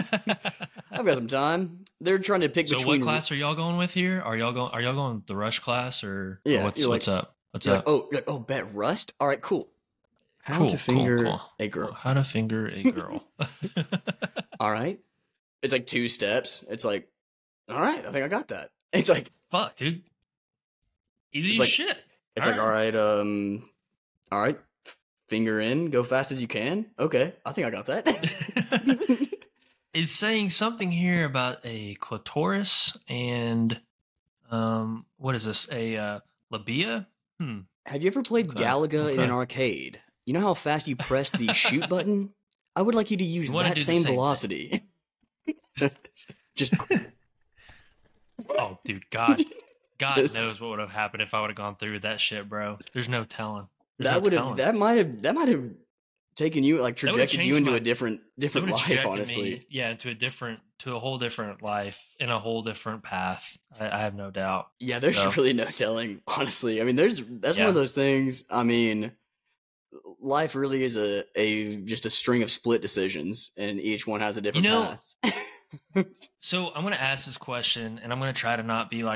time. They're trying to pick between... So what class are y'all going with here? Are y'all going the Rush class, or what's up? What's up? Oh, bet Rust? All right, cool. How to finger a girl. How to finger a girl. All right. It's like 2 steps. It's like, all right, I think I got that. It's like, fuck, dude. Easy as shit. It's like, all right, finger in, go fast as you can. Okay, I think I got that. It's saying something here about a clitoris and, what is this? A labia? Have you ever played Galaga in an arcade? You know how fast you press the shoot button? I would like you to use that same velocity. Just. Oh, dude, God knows what would have happened if I would have gone through with that shit, bro. There's no telling. That might have taken you, like, trajected you into a different life, honestly. To a whole different life in a whole different path. I have no doubt. Yeah, there's really no telling, honestly. I mean, that's one of those things. I mean, life really is just a string of split decisions, and each one has a different path. So I'm going to ask this question, and I'm going to try to not be like,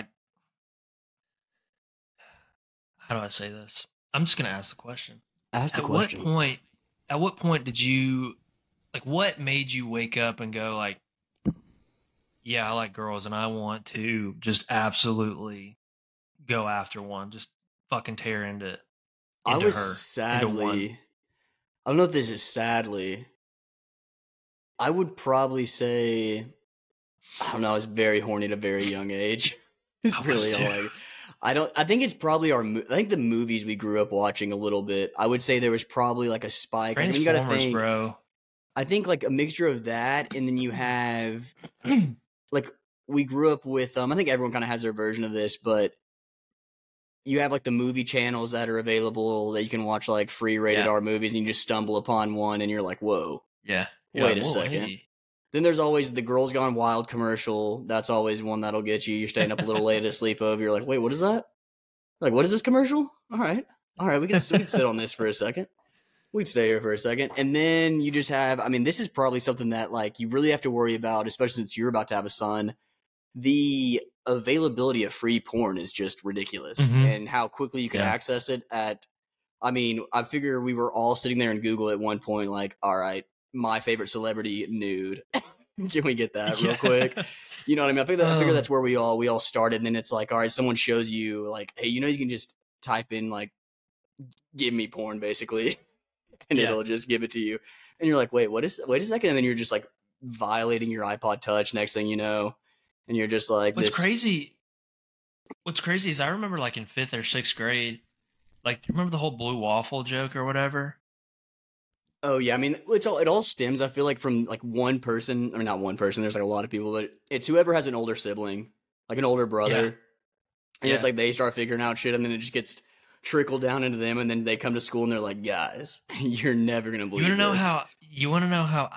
how do I say this? I'm just going to ask the question. At what point did you, like, what made you wake up and go like, yeah, I like girls and I want to just absolutely go after one, just fucking tear into I was sadly, I don't know if this is sadly, I would probably say, I don't know, I was very horny at a very young age. It's really like, I think it's probably I think the movies we grew up watching a little bit. I would say there was probably like a spike. Transformers, you gotta think, bro. I think like a mixture of that, and then you have like we grew up with. I think everyone kind of has their version of this, but you have like the movie channels that are available that you can watch like free rated R movies, and you just stumble upon one, and you're like, whoa, wait a second. Hey. Then there's always the Girls Gone Wild commercial. That's always one that'll get you. You're staying up a little late to sleep over. You're like, wait, what is that? Like, what is this commercial? All right. We can sit on this for a second. We'd stay here for a second. And then you just have, I mean, this is probably something that like you really have to worry about, especially since you're about to have a son. The availability of free porn is just ridiculous, and how quickly you can access it I figure we were all sitting there in Google at one point, like, all right, my favorite celebrity nude. Can we get that real quick? You know what I mean? I figure that's where we all started. And then it's like, all right, someone shows you like, hey, you can just type in like, give me porn basically. And it'll just give it to you. And you're like, wait a second. And then you're just like violating your iPod Touch next thing you know. And you're just like, What's crazy is I remember like in 5th or 6th grade, like, you remember the whole blue waffle joke or whatever? Oh yeah, I mean, it all stems, I feel like, from like one person. I mean, not one person. There's like a lot of people, but it's whoever has an older sibling, like an older brother, and it's like they start figuring out shit, and then it just gets trickle down into them, and then they come to school and they're like, guys, you're never gonna believe this. You want to know how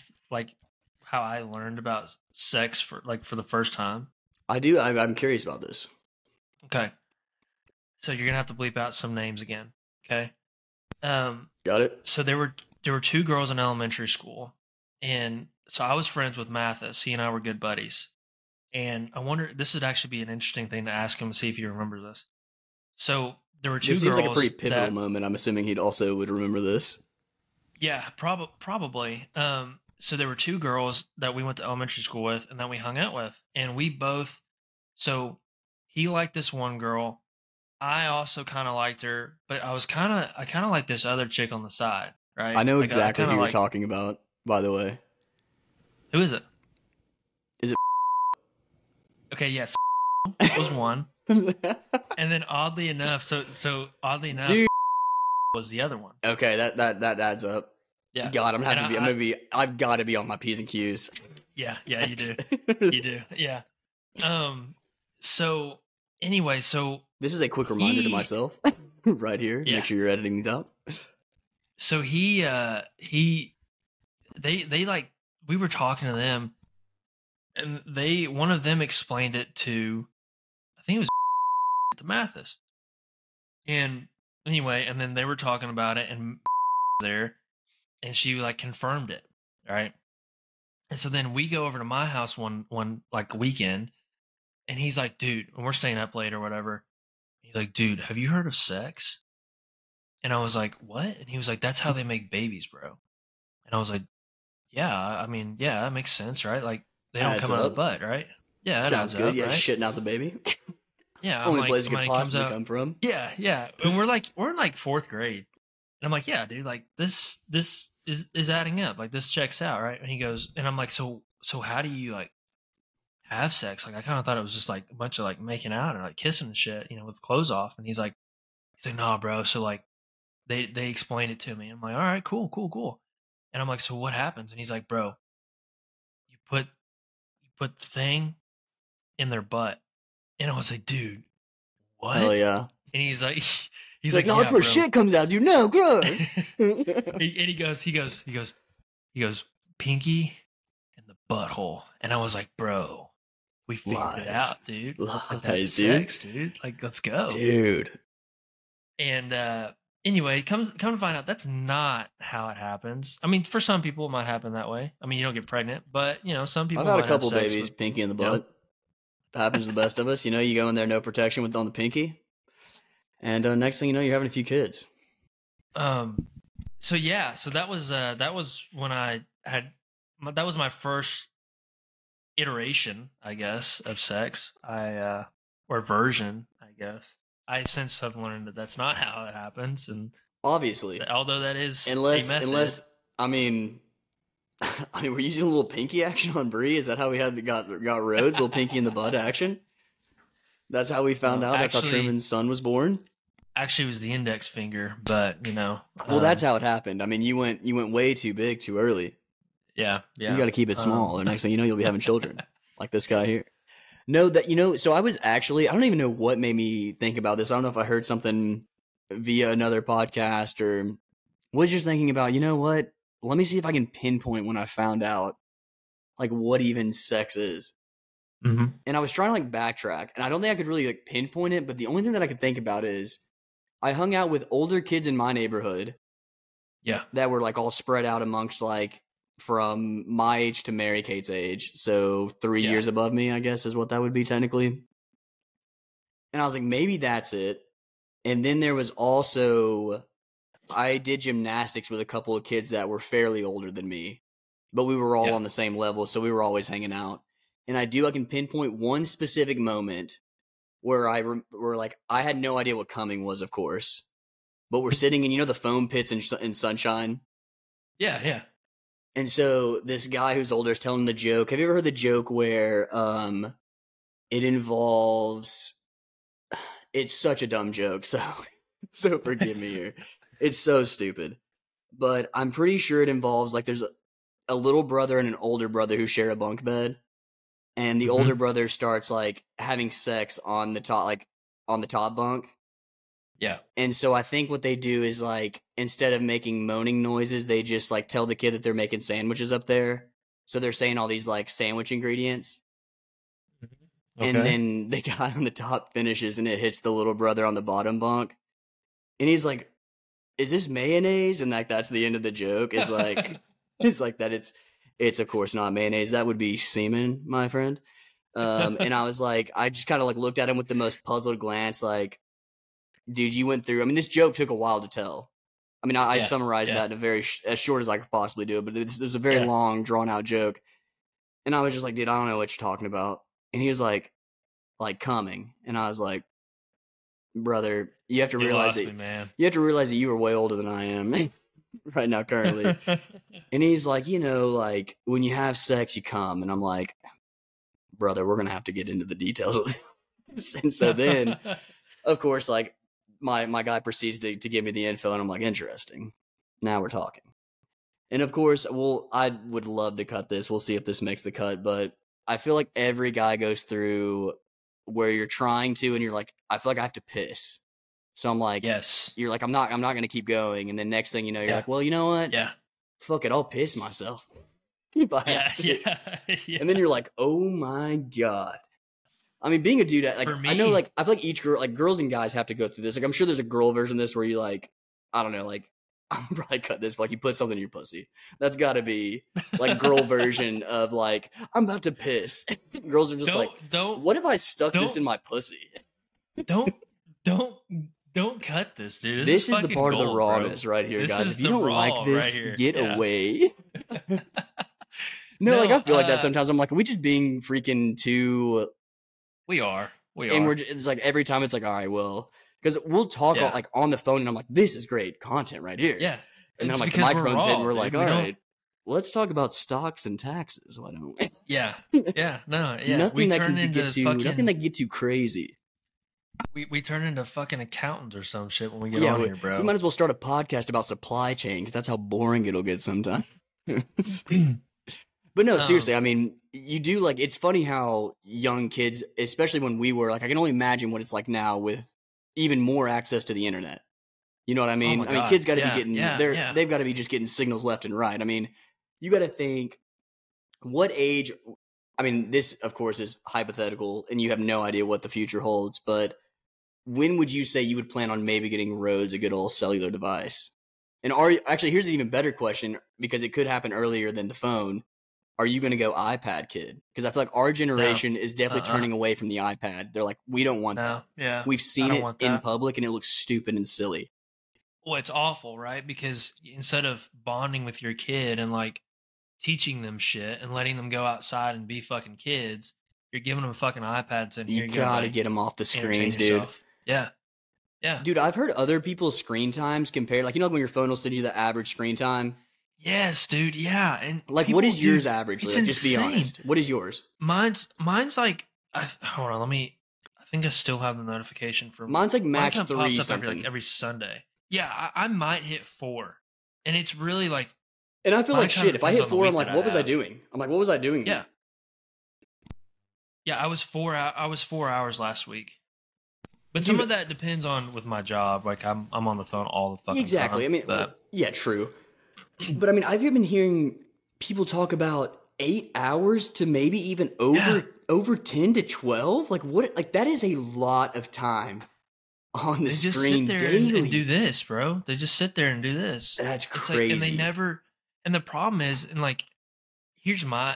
I learned about sex for the first time? I do. I'm curious about this. Okay, so you're gonna have to bleep out some names again. Okay. Got it. So there were two girls in elementary school, and so I was friends with Mathis. He and I were good buddies. And I wonder, this would actually be an interesting thing to ask him and see if he remembers this. So there were two girls. It seems like a pretty pivotal moment. I'm assuming he'd also would remember this. Yeah, probably. So there were two girls that we went to elementary school with and that we hung out with. And we both, so he liked this one girl. I also kind of liked her, but I kind of like this other chick on the side, right? I know exactly who you're talking about, by the way. Who is it? Is it? Okay, yes. Was one. And then oddly enough, dude, was the other one. Okay, that adds up. Yeah. God, I've got to be on my P's and Q's. Yeah, you do. You do. Yeah. So anyway, this is a quick reminder to myself right here. Yeah. Make sure you're editing these out. So they like, we were talking to them, and one of them explained it to, I think it was to Mathis. And anyway, and then they were talking about it, and there, and she like confirmed it, right? And so then we go over to my house one like weekend, and he's like, dude, and we're staying up late or whatever. He's like, dude, have you heard of sex? And I was like, what? And he was like, that's how they make babies, bro. And I was like, yeah, I mean, yeah, that makes sense, right? Like, they don't come out of the butt, right? Yeah, that sounds good. Up, yeah, right? Shitting out the baby. Yeah, only place it could possibly come from. Yeah, and we're in like fourth grade, and I'm like, yeah, dude, like this is adding up. Like, this checks out, right? And he goes, and I'm like, so how do you like have sex? Like, I kind of thought it was just like a bunch of like making out or like kissing and shit, with clothes off. And he's like, nah, bro. So like, they explained it to me. I'm like, all right, cool. And I'm like, so what happens? And he's like, bro, you put the thing in their butt. And I was like, dude, what? Hell yeah. And he's like, no, that's where shit comes out, dude. No, gross. and he goes, pinky in the butthole. And I was like, bro, we figured it out, dude. Like, that's sex, dude. Like, let's go. Dude. And anyway, come to find out, that's not how it happens. I mean, for some people, it might happen that way. I mean, you don't get pregnant, but, some people I've had a couple babies, pinky in the butt. Happens to the best of us. You go in there, no protection on the pinky. And next thing you know, you're having a few kids. So that was when that was my first iteration, I guess, of sex. Or version, I guess. I since have learned that that's not how it happens, and obviously, although that is unless I mean, we're using a little pinky action on Bree. Is that how we got Rhodes? A little pinky in the butt action. That's how we found out. That's how Truman's son was born. Actually, it was the index finger, but Well, that's how it happened. I mean, you went way too big too early. Yeah. You got to keep it small, or next thing you know, you'll be having children like this guy here. No, that so I was actually, I don't even know what made me think about this. I don't know if I heard something via another podcast or was just thinking about, what? Let me see if I can pinpoint when I found out like what even sex is. Mm-hmm. And I was trying to like backtrack, and I don't think I could really like pinpoint it, but the only thing that I could think about is I hung out with older kids in my neighborhood. Yeah. That were like all spread out amongst like from my age to Mary Kate's age. So 3 years above me, I guess is what that would be technically. And I was like, maybe that's it. And then there was also, I did gymnastics with a couple of kids that were fairly older than me, but we were all on the same level. So we were always hanging out. And I can pinpoint one specific moment where I had no idea what coming was, of course, but we're sitting in, the foam pits in sunshine. Yeah. And so this guy who's older is telling the joke. Have you ever heard the joke where it involves, it's such a dumb joke, so forgive me here. It's so stupid. But I'm pretty sure it involves like there's a little brother and an older brother who share a bunk bed. And the older brother starts like having sex on the top bunk. Yeah. And so I think what they do is like, instead of making moaning noises, they just like tell the kid that they're making sandwiches up there. So they're saying all these like sandwich ingredients. Okay. And then the guy on the top finishes and it hits the little brother on the bottom bunk. And he's like, is this mayonnaise? And like, that's the end of the joke. Is like, it's like that. It's of course not mayonnaise. That would be semen, my friend. And I was like, I just kind of like looked at him with the most puzzled glance. Like, dude, you went through, I mean, this joke took a while to tell. I mean, I summarized that in a very, as short as I could possibly do it, but there's a very long, drawn out joke. And I was just like, dude, I don't know what you're talking about. And he was like coming. And I was like, brother, you have to realize you have to realize that you are way older than I am right now, currently. And he's like, you know, like when you have sex, you come. And I'm like, brother, we're going to have to get into the details of this. And so then, of course, like my guy proceeds to give me the info, and I'm like, interesting. Now we're talking. And of course, I would love to cut this. We'll see if this makes the cut, but I feel like every guy goes through where you're trying to, and you're like, I feel like I have to piss. So I'm like, yes. You're like, I'm not going to keep going. And then next thing you know, you're like, well, you know what? Yeah. Fuck it, I'll piss myself. And then you're like, oh my God. I mean, being a dude, like, for me, I know, like, I feel like each girl, like, girls and guys have to go through this. Like, I'm sure there's a girl version of this where you, like, I don't know, like, I'm probably cut this, but like, you put something in your pussy. That's got to be, like, girl version of, like, I'm about to piss. Girls are just what if I stuck this in my pussy? Don't cut this, dude. This is the part of the rawness right here, guys. If you don't like this, get away. No, like, I feel like that sometimes. I'm like, are we just being freaking too... We are. And it's like, every time it's like, all right, well, because we'll talk like on the phone, and I'm like, this is great content right here. Yeah. And then I'm like, the microphone's hit, and we're like, all right, let's talk about stocks and taxes. Why don't we? Yeah. Yeah. No. Yeah. Nothing that can get too crazy. We turn into fucking accountants or some shit when we get on here, bro. We might as well start a podcast about supply chain, because that's how boring it'll get sometimes. But no, seriously, I mean, you do, like, it's funny how young kids, especially when we were, like, I can only imagine what it's like now with even more access to the internet. You know what I mean? I mean, kids got to be getting, they've got to be just getting signals left and right. I mean, you got to think, what age, I mean, this, of course, is hypothetical, and you have no idea what the future holds, but when would you say you would plan on maybe getting Rhodes a good old cellular device? And actually, here's an even better question, because it could happen earlier than the phone. Are you going to go iPad kid? Because I feel like our generation is definitely turning away from the iPad. They're like, we don't want that. Yeah. We've seen it in public, and it looks stupid and silly. Well, it's awful, right? Because instead of bonding with your kid and like teaching them shit and letting them go outside and be fucking kids, you're giving them fucking iPads, and you gotta get them off the screens, dude. Yeah. Yeah. Dude, I've heard other people's screen times compared, like, you know, when your phone will send you the average screen time? Yes, dude. Yeah. And like, what is yours averagely? Like, just be honest. What is yours? Mine's like, hold on, I think I still have the notification for mine's like max 3 something. Every Sunday. Yeah, I might hit 4. And it's really like, and I feel like shit. If I hit 4, I'm like, what was I doing? I'm like, what was I doing? Yeah. Yeah, I was 4 hours last week. But some of that depends on with my job. Like, I'm on the phone all the fucking time. Exactly. I mean, yeah, true. But I mean, I've been hearing people talk about 8 hours to maybe even over 10 to 12. Like, what? Like, that is a lot of time on the screen daily. They just sit there and do this, bro. They just sit there and do this. That's crazy. Like, and they never. And the problem is, and like, here's my.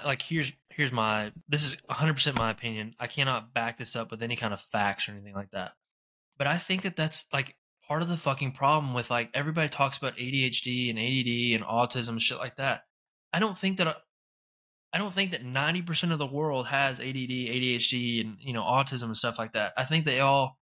This is 100% my opinion. I cannot back this up with any kind of facts or anything like that. But I think that's like part of the fucking problem with, like, everybody talks about ADHD and ADD and autism and shit like that. I don't think that 90% of the world has ADD, ADHD, and, you know, autism and stuff like that. I think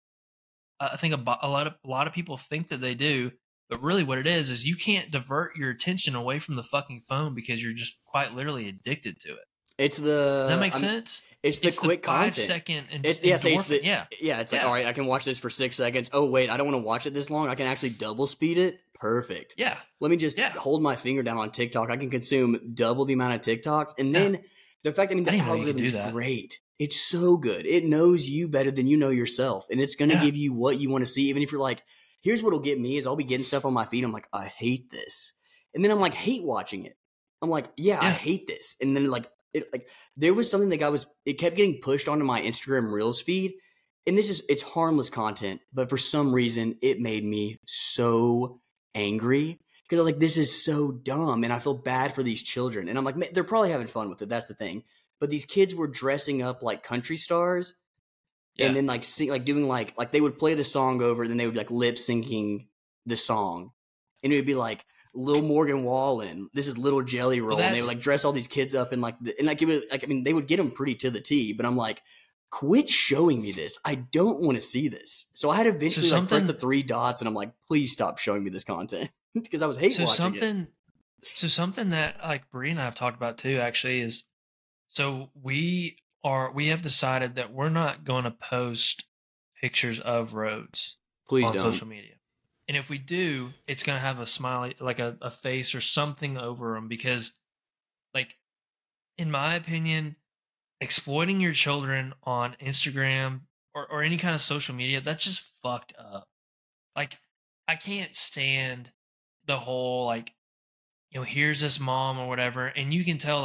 a lot of people think that they do, but really what it is you can't divert your attention away from the fucking phone because you're just quite literally addicted to it. Does that make sense? It's the quick content. 5 second. It's like, all right, I can watch this for 6 seconds. Oh wait, I don't want to watch it this long. I can actually double speed it. Perfect. Yeah. Let me just hold my finger down on TikTok. I can consume double the amount of TikToks, and then the fact, the algorithm is great. It's so good. It knows you better than you know yourself, and it's going to give you what you want to see. Even if you're like, here's what'll get me is I'll be getting stuff on my feed. I'm like, I hate this. And then I'm like, hate watching it. I'm like, yeah. I hate this. And then there was something that it kept getting pushed onto my Instagram Reels feed. And it's harmless content, but for some reason it made me so angry because I was like, this is so dumb. And I feel bad for these children. And I'm like, they're probably having fun with it. That's the thing. But these kids were dressing up like country stars. Yeah. And then doing they would play the song over, and then they would be like lip syncing the song, and it would be like Lil Morgan Wallen, this is Little Jelly Roll, and they would like dress all these kids up in they would get them pretty to the T, but I'm like, quit showing me this. I don't want to see this. So I had to eventually press the 3 dots, and I'm like, please stop showing me this content because I was watching it. So something that like Bree and I have talked about too actually is, so we have decided that we're not going to post pictures of roads on social media. And if we do, it's going to have a smiley, like a face or something over them, because like, in my opinion, exploiting your children on Instagram or any kind of social media, that's just fucked up. Like, I can't stand the whole, like, here's this mom or whatever. And you can tell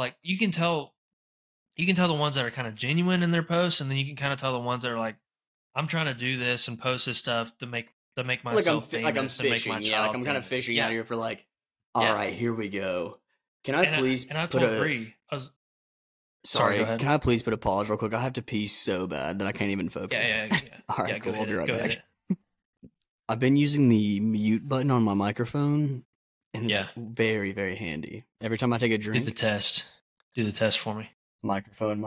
the ones that are kind of genuine in their posts, and then you can kind of tell the ones that are like, I'm trying to do this and post this stuff to make myself famous. Like I'm fishing, and make my child famous. I'm kind of fishing out here for like, all right, here we go. Can I please? I told Bree, sorry. Can I please put a pause real quick? I have to pee so bad that I can't even focus. Yeah. All right, cool. I'll be right back. I've been using the mute button on my microphone, and it's very, very handy. Every time I take a drink, do the test for me. Microphone.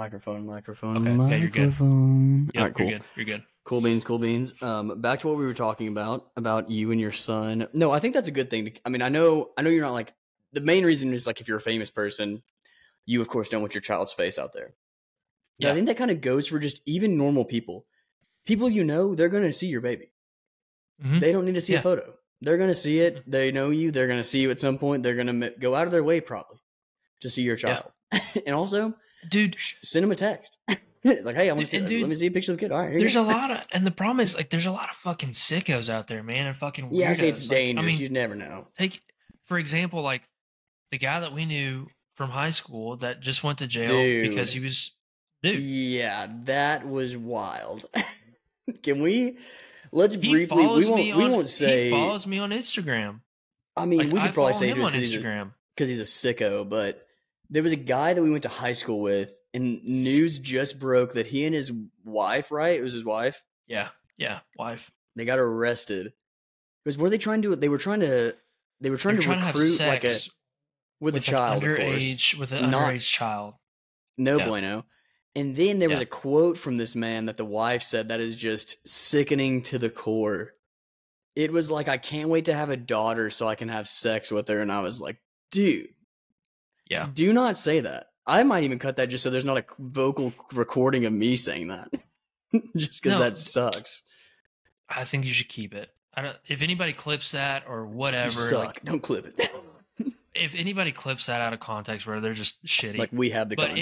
Okay, you're good. All right, cool. You're good. Cool beans. Back to what we were talking about you and your son. No, I think that's a good thing. I know you're not like, the main reason is like, if you're a famous person, you of course don't want your child's face out there. Yeah. I think that kind of goes for just even normal people. People they're going to see your baby. Mm-hmm. They don't need to see a photo. They're going to see it. They know you. They're going to see you at some point. They're going to go out of their way probably to see your child. Yeah. And also, dude, send them a text. Like, hey, I want to see. Let me see a picture of the kid. All right. There's a lot of, and the problem is, like, there's a lot of fucking sickos out there, man, and fucking weirdos. Yeah, I say it's dangerous. You never know. Take, for example, like the guy that we knew from high school that just went to jail because he was, Yeah, that was wild. Can we? Let's briefly. We won't say he follows me on Instagram. I mean, we could probably say him on Instagram because he's a sicko, but. There was a guy that we went to high school with, and news just broke that he and his wife, right? It was his wife? Yeah, wife. They got arrested. Because were they trying to? They were trying to recruit like with a child, of course, with an underage child. No bueno. And then there was a quote from this man that the wife said that is just sickening to the core. It was like, I can't wait to have a daughter so I can have sex with her, and I was like, dude. Yeah. Do not say that. I might even cut that just so there's not a vocal recording of me saying that. Just because that sucks. I think you should keep it. If anybody clips that or whatever, you suck. Don't clip it. If anybody clips that out of context where they're just shitty. Like, we have the context.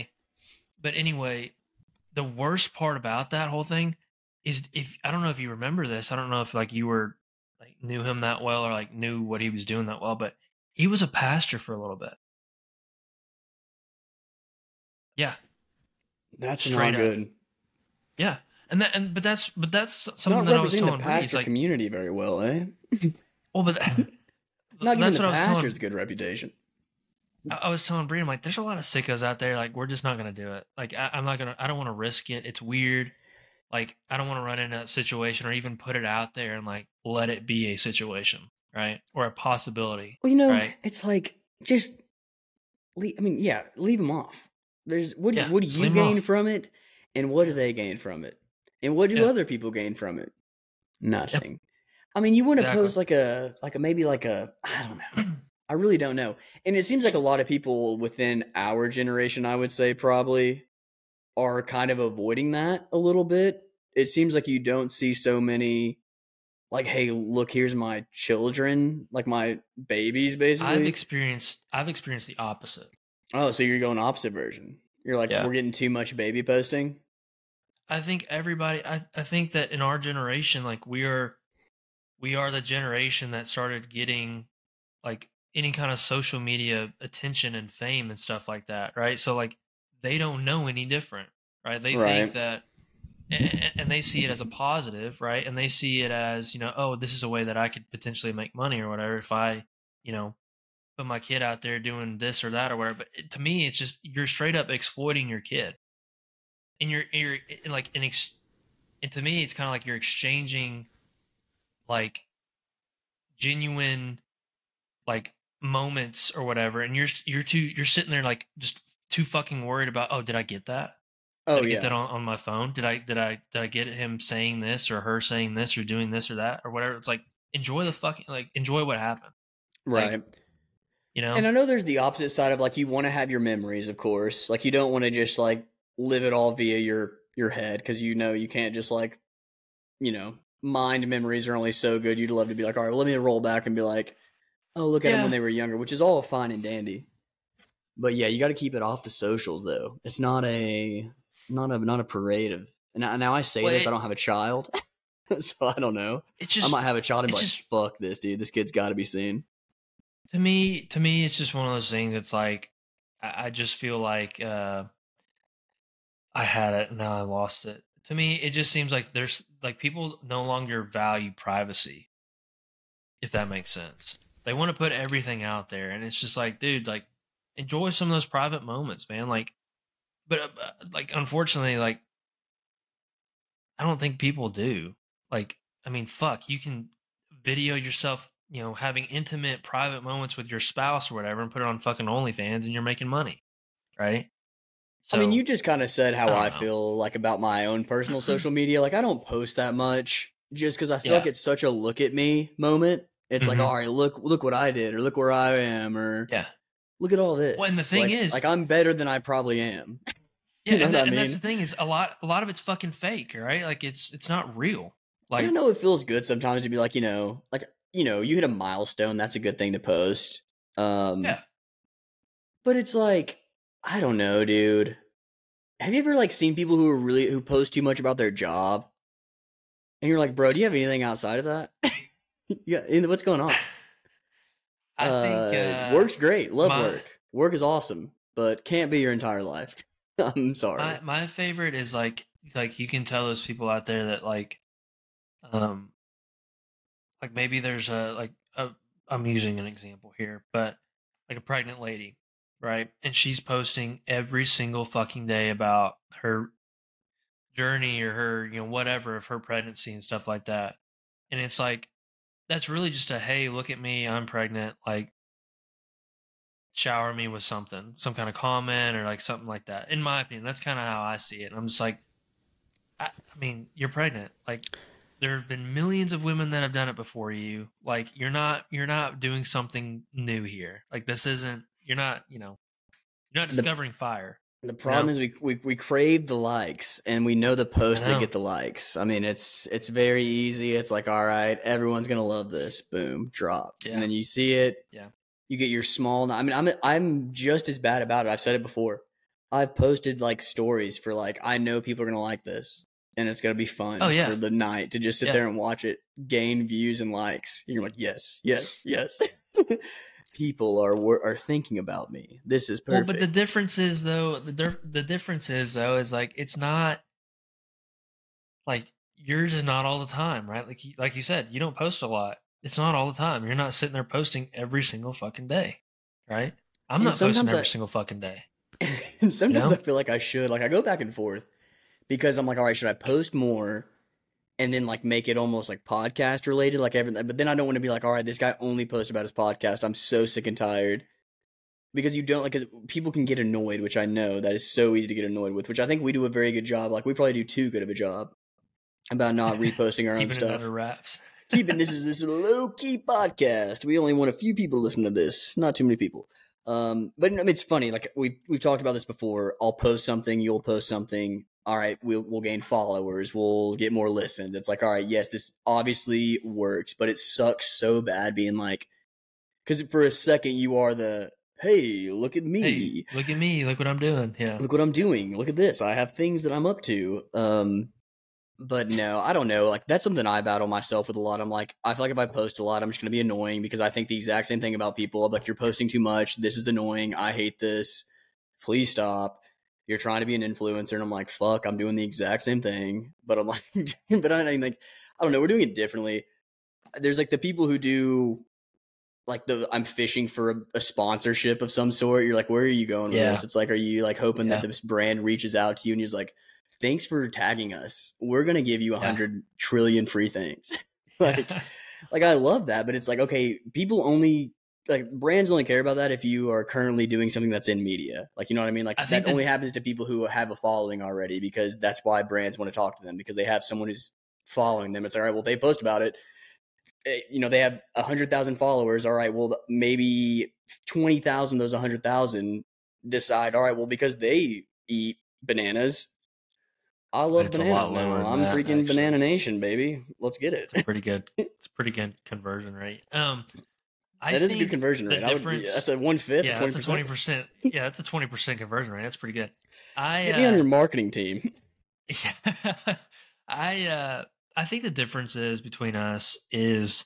But anyway, the worst part about that whole thing is, if I don't know if you remember this, I don't know if like you were like knew him that well or like knew what he was doing that well, but he was a pastor for a little bit. Yeah, that's not good. Yeah, but that's something not that I was telling the pastor community very well, eh? Well, but not giving the pastors a good reputation. I was telling Bree, I'm like, there's a lot of sickos out there. Like, we're just not gonna do it. Like, I don't want to risk it. It's weird. Like, I don't want to run into that situation or even put it out there and like let it be a situation, right? Or a possibility. Well, right? It's like, just leave them off. What do you gain from it, and what do they gain from it, and what do other people gain from it? Nothing. Yep. I mean, you want to post I don't know. I really don't know. And it seems like a lot of people within our generation, I would say, probably are kind of avoiding that a little bit. It seems like you don't see so many like, hey, look, here's my children, like my babies, basically. I've experienced the opposite. Oh, so you're going opposite version. You're like, we're getting too much baby posting? I think everybody, I think that in our generation, like we we are the generation that started getting like any kind of social media attention and fame and stuff like that, right? So like they don't know any different, right? They think Right. that, and they see it as a positive, right? And they see it as, oh, this is a way that I could potentially make money or whatever if I, put my kid out there doing this or that or whatever. But to me, it's just you're straight up exploiting your kid, and you're like and to me, it's kind of like you're exchanging like genuine like moments or whatever, and you're sitting there like just too fucking worried about, oh, did I get that? Oh Did I get yeah. that on my phone? Did I get him saying this or her saying this or doing this or that or whatever? It's like enjoy what happened. Right. Like, And I know there's the opposite side of like you want to have your memories, of course. Like you don't want to just like live it all via your head because you can't just like mind memories are only so good. You'd love to be like, all right, well, let me roll back and be like, oh, look at them when they were younger, which is all fine and dandy. But yeah, you got to keep it off the socials though. It's not a parade of. And now I say this, I don't have a child, so I don't know. I might have a child and be like, fuck this, dude. This kid's got to be seen. To me, it's just one of those things. It's like I just feel like I had it, now I lost it. To me, it just seems like there's like people no longer value privacy, if that makes sense. They want to put everything out there, and it's just like, dude, like enjoy some of those private moments, man. Like, but like unfortunately, like I don't think people do. Like, I mean, fuck, you can video yourself, having intimate private moments with your spouse or whatever and put it on fucking OnlyFans and you're making money. Right. So, I mean, you just kind of said how I feel like about my own personal social media. Like I don't post that much just because I feel like it's such a look at me moment. It's like, all right, look what I did, or look where I am, or look at all this. Well, and the thing is, like I'm better than I probably am. Yeah, and that's the thing is a lot of it's fucking fake, right? Like it's not real. Like I know it feels good sometimes to be like, you hit a milestone. That's a good thing to post. Yeah. But it's like, I don't know, dude. Have you ever like seen people who post too much about their job? And you're like, bro, do you have anything outside of that? Yeah, what's going on? I think work's great. Love work. Work is awesome, but can't be your entire life. I'm sorry. My favorite is like you can tell those people out there that like maybe there's I'm using an example here, but like a pregnant lady, right? And she's posting every single fucking day about her journey or her, whatever of her pregnancy and stuff like that. And it's like, that's really just a, hey, look at me, I'm pregnant, like shower me with something, some kind of comment or like something like that. In my opinion, that's kind of how I see it. And I'm just like, I mean, you're pregnant. Like there have been millions of women that have done it before you. Like you're not doing something new here. Like this isn't, you're not discovering fire. The problem is we crave the likes and we know the posts that get the likes. I mean, it's very easy. It's like, all right, everyone's going to love this. Boom, drop. Yeah. And then you see it. Yeah. You get your small, I mean, I'm just as bad about it. I've said it before. I've posted like stories for like, I know people are going to like this and it's going to be fun for the night to just sit there and watch it gain views and likes. And you're like, yes. People are thinking about me. This is perfect. Well, but the difference is though, is like, it's not like yours is not all the time, right? Like you said, you don't post a lot. It's not all the time. You're not sitting there posting every single fucking day, right? I'm not posting every single fucking day. And sometimes I feel like I should. Like I go back and forth because I'm like, all right, should I post more? And then like make it almost like podcast related, like everything. But then I don't want to be like, all right, this guy only posts about his podcast. I'm so sick and tired because you don't because people can get annoyed, which I know that is so easy to get annoyed with. Which I think we do a very good job. Like we probably do too good of a job about not reposting our own stuff. Keeping it under wraps. This is a low key podcast. We only want a few people to listen to this, not too many people. But it's funny. Like we've talked about this before. I'll post something, you'll post something. All right, we'll gain followers. We'll get more listens. It's like, all right, yes, this obviously works, but it sucks so bad being like, because for a second you are the, hey, look at me. Hey, look at me. Look what I'm doing. Yeah. Look what I'm doing. Look at this. I have things that I'm up to. But no, I don't know. Like, that's something I battle myself with a lot. I'm like, I feel like if I post a lot, I'm just going to be annoying because I think the exact same thing about people. I'm like, you're posting too much. This is annoying. I hate this. Please stop. You're trying to be an influencer. And I'm like, fuck, I'm doing the exact same thing. But I'm like, but I'm like, I don't know. We're doing it differently. There's like the people who do like I'm fishing for a sponsorship of some sort. You're like, where are you going with this? It's like, are you like hoping that this brand reaches out to you and you're just like, thanks for tagging us. We're going to give you 100 trillion free things. like I love that, but it's like, okay, people only like brands only care about that if you are currently doing something that's in media. Like, you know what I mean? Like that only happens to people who have a following already, because that's why brands want to talk to them, because they have someone who's following them. It's all right. Well, they post about it. You know, they have 100,000 followers. All right, well, maybe 20,000 of those 100,000 decide, all right, well, because they eat bananas, I love bananas now. I'm freaking Banana Nation, baby. Let's get it. It's pretty good. It's pretty good conversion rate. That is a good conversion rate. That's a 1/5. Yeah, 20%. That's a 20%. Yeah, that's a 20% conversion rate. That's pretty good. Get me on your marketing team. Yeah, I think the difference is between us is,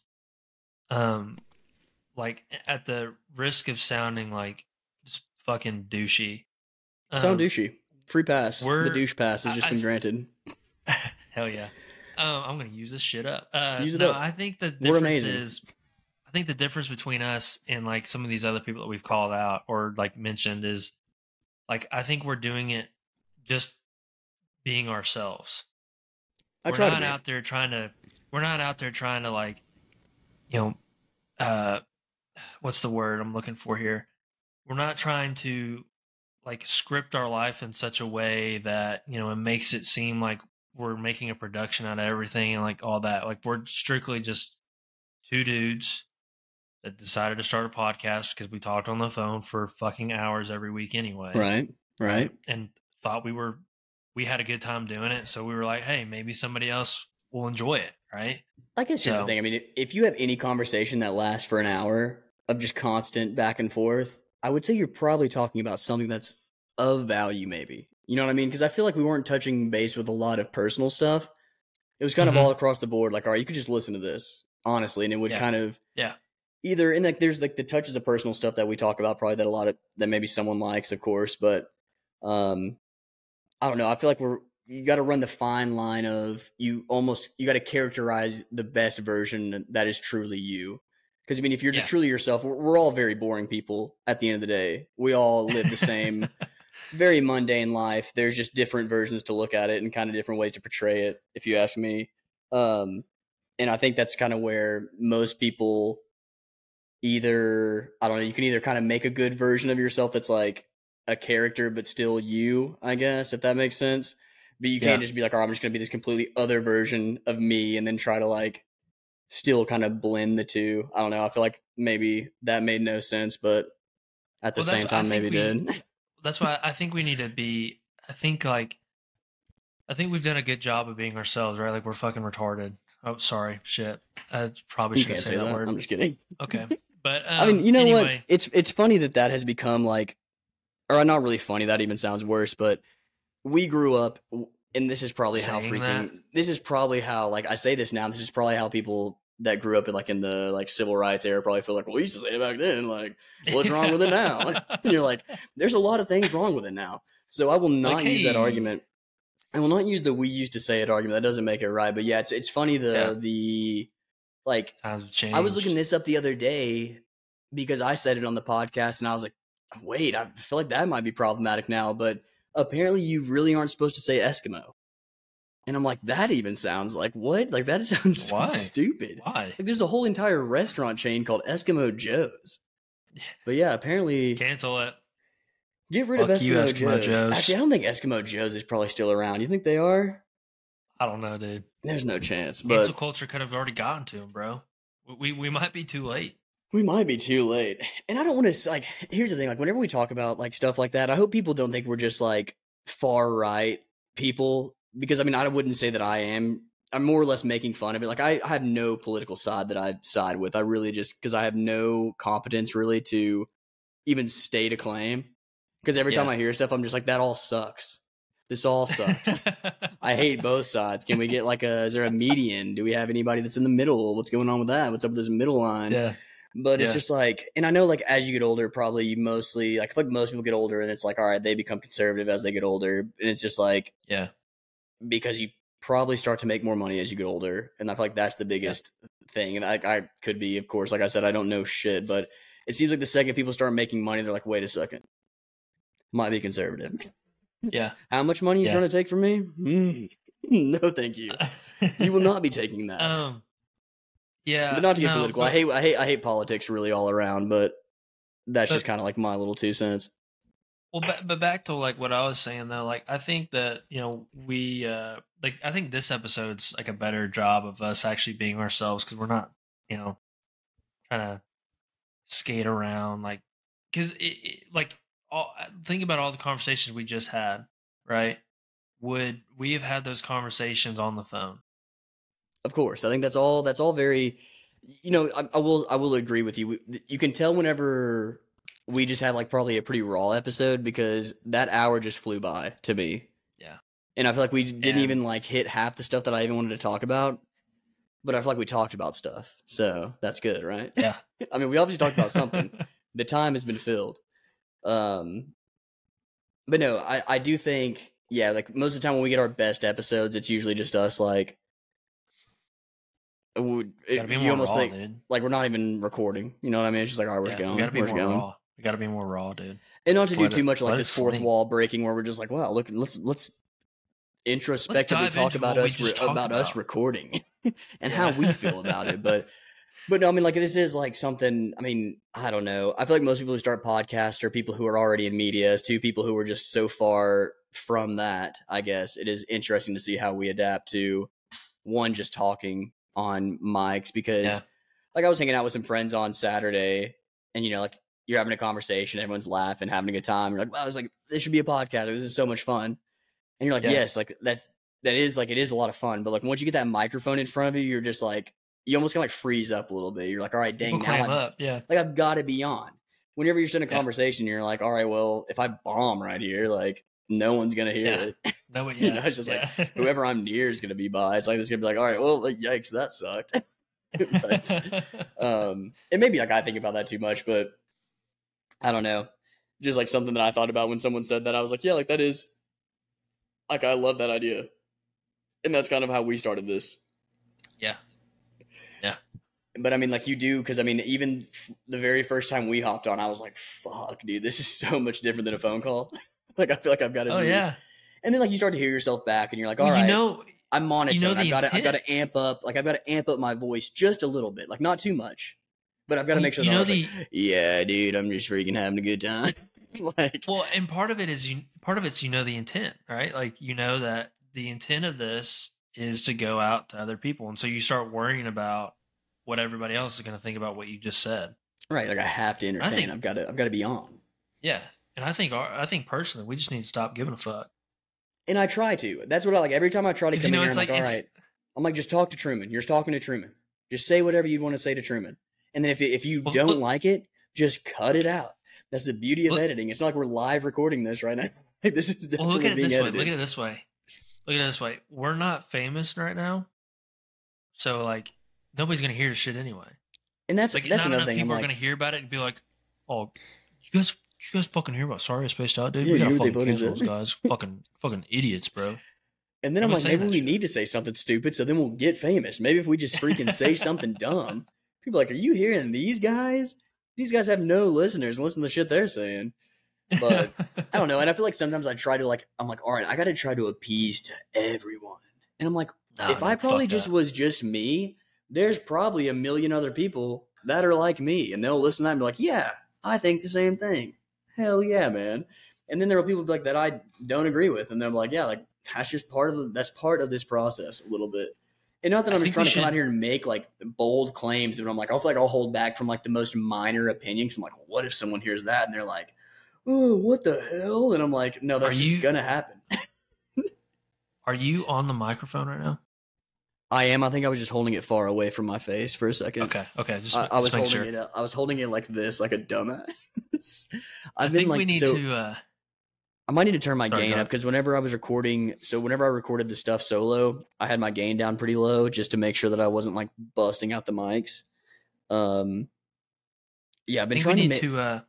like, at the risk of sounding like just fucking douchey. Sound douchey. Free pass. The douche pass has just been granted. Hell yeah. I'm going to use this shit up. Use it up. I think the difference is, I think the difference between us and like some of these other people that we've called out or like mentioned is, like, I think we're doing it just being ourselves. We're not out there trying to like, you know, what's the word I'm looking for here? We're not trying to like script our life in such a way that, you know, it makes it seem like we're making a production out of everything and like all that. Like, we're strictly just two dudes that decided to start a podcast because we talked on the phone for fucking hours every week anyway. Right. And thought we had a good time doing it. So we were like, hey, maybe somebody else will enjoy it. Right. I guess here's the thing. I mean, if you have any conversation that lasts for an hour of just constant back and forth, I would say you're probably talking about something that's of value, maybe. You know what I mean? Because I feel like we weren't touching base with a lot of personal stuff. It was kind of all across the board. Like, all right, you could just listen to this, honestly, and it would kind of either, and like there's like the touches of personal stuff that we talk about, probably that maybe someone likes, of course, but I don't know. I feel like you got to run the fine line of you got to characterize the best version that is truly you. Because, I mean, if you're just truly yourself, we're all very boring people at the end of the day. We all live the same, very mundane life. There's just different versions to look at it and kind of different ways to portray it, if you ask me. And I think that's kind of where most people either, I don't know, you can either kind of make a good version of yourself that's like a character but still you, I guess, if that makes sense. But you can't just be like, oh, I'm just going to be this completely other version of me and then try to like still kind of blend the two. I don't know. I feel like maybe that made no sense, but at the same time, maybe did. That's why I think we need to be, I think we've done a good job of being ourselves, right? Like, we're fucking retarded. Oh, sorry. Shit. I probably shouldn't say that word. I'm just kidding. Okay. But I mean, you know what? It's funny that has become like, or not really funny. That even sounds worse, but we grew up, and this is probably how like I say this now. This is probably how people that grew up in the like civil rights era probably feel like, well, we used to say it back then. Like, what's wrong with it now? And you're like, there's a lot of things wrong with it now. So I will not use that argument. I will not use the "we used to say it" argument. That doesn't make it right. But yeah, it's funny the like times have changed. I was looking this up the other day because I said it on the podcast, and I was like, wait, I feel like that might be problematic now. But apparently, you really aren't supposed to say Eskimo. And I'm like, that even sounds like what? Like, that sounds so stupid. Why? Like, there's a whole entire restaurant chain called Eskimo Joe's. But yeah, apparently cancel it. Get rid of Eskimo Joe's. Actually, I don't think Eskimo Joe's is probably still around. You think they are? I don't know, dude. There's no chance. Cancel culture could have already gotten to him, bro. We might be too late. We might be too late. And I don't want to, like, here's the thing. Like, whenever we talk about, like, stuff like that, I hope people don't think we're just, like, far right people. Because, I mean, I wouldn't say that I am. I'm more or less making fun of it. Like, I have no political side that I side with. I really just, because I have no competence really to even state a claim. Because every time I hear stuff, I'm just like, that all sucks. This all sucks. I hate both sides. Can we get is there a median? Do we have anybody that's in the middle? What's going on with that? What's up with this middle line? Yeah. But it's just and I know as you get older, probably you mostly, I feel like most people get older and it's all right, they become conservative as they get older. And it's just because you probably start to make more money as you get older. And I feel like that's the biggest thing. And I could be, of course, like I said, I don't know shit, but it seems like the second people start making money, they're like, wait a second, might be conservative. Yeah. How much money are you trying to take from me? No, thank you. You will not be taking that. Yeah. But not to get political. I hate politics really all around, but that's just kind of my little 2 cents. Well, but back to what I was saying though, I think that, we, I think this episode's a better job of us actually being ourselves, because we're not, trying to skate around, because think about all the conversations we just had, right? Would we have had those conversations on the phone? Of course. I think that's all very, I will agree with you. You can tell whenever we just had probably a pretty raw episode, because that hour just flew by to me. Yeah. And I feel like we didn't even hit half the stuff that I even wanted to talk about, but I feel like we talked about stuff. So that's good, right? Yeah. I mean, we obviously talked about something. The time has been filled. But no, I do think, most of the time when we get our best episodes, it's usually just us you almost think dude. We're not even recording. You know what I mean? It's just all right, we're going. We gotta be more raw. We gotta be more raw, dude. And not to do too much this fourth wall breaking where we're just wow, look, let's introspectively talk about us recording and how we feel about it. But no, I mean, this is something, I mean, I don't know. I feel like most people who start podcasts are people who are already in media. As two people who are just so far from that, I guess it is interesting to see how we adapt to one, just talking on mics, because I was hanging out with some friends on Saturday, and you're having a conversation, everyone's laughing, having a good time. You're wow, this should be a podcast. This is so much fun. And you're yes, that is it is a lot of fun. But once you get that microphone in front of you, you're just you almost kind of freeze up a little bit. You're all right, dang, now I've got to be on. Whenever you're starting a conversation, you're all right, well, if I bomb right here, no one's gonna hear it. No, it's just whoever I'm near is gonna be by. It's this gonna be all right, well, yikes, that sucked. But, it may be I think about that too much, but I don't know. Just something that I thought about when someone said that. I was that is I love that idea, and that's kind of how we started this. Yeah. But I mean, you do, because I mean, even the very first time we hopped on, I was fuck, dude, this is so much different than a phone call. I feel like I've got to. Oh yeah. And then you start to hear yourself back, and you're all right, I'm monotone. I've got to amp up. I've got to amp up my voice just a little bit, not too much, but I've got to make sure. Yeah, dude, I'm just freaking having a good time. Well, and part of it's the intent, right? That the intent of this is to go out to other people, and so you start worrying about what everybody else is going to think about what you just said. Right, I have to entertain. I've got to be on. Yeah, and I think personally, we just need to stop giving a fuck. And I try to. That's what I every time I try to come in here, I'm all right. I'm just talk to Truman. You're just talking to Truman. Just say whatever you'd want to say to Truman. And then if you don't like it, just cut it out. That's the beauty of editing. It's not we're live recording this right now. This is definitely look at it being this edited. way. Look at it this way. Look at it this way. We're not famous right now, so nobody's gonna hear this shit anyway. And that's another thing. People are gonna hear about it and be like, "Oh, you guys fucking hear about Sorry I Spaced Out, dude? Yeah, we gotta fucking cancel those guys. fucking idiots, bro." And then I'm maybe we need to say something stupid, so then we'll get famous. Maybe if we just freaking say something dumb, people are are you hearing these guys? These guys have no listeners and listen to the shit they're saying. But I don't know. And I feel like sometimes I try to I'm all right, I got to try to appease to everyone. And I'm if I probably just was just me, there's probably a million other people that are like me, and they'll listen to that and be yeah, I think the same thing. Hell yeah, man. And then there are people that I don't agree with, and they're yeah, that's just part of this process a little bit. And not that I'm just trying to come out here and make bold claims, but I'm I feel like I'll hold back from the most minor opinion. Cause I'm what if someone hears that and they're oh, what the hell? And I'm no, that's just gonna happen. Are you on the microphone right now? I am. I think I was just holding it far away from my face for a second. Okay. I was holding it. I was holding it like this, like a dumbass. I think we need to. I might need to turn my gain up because whenever I recorded the stuff solo, I had my gain down pretty low just to make sure that I wasn't like busting out the mics. Yeah, I've been trying to.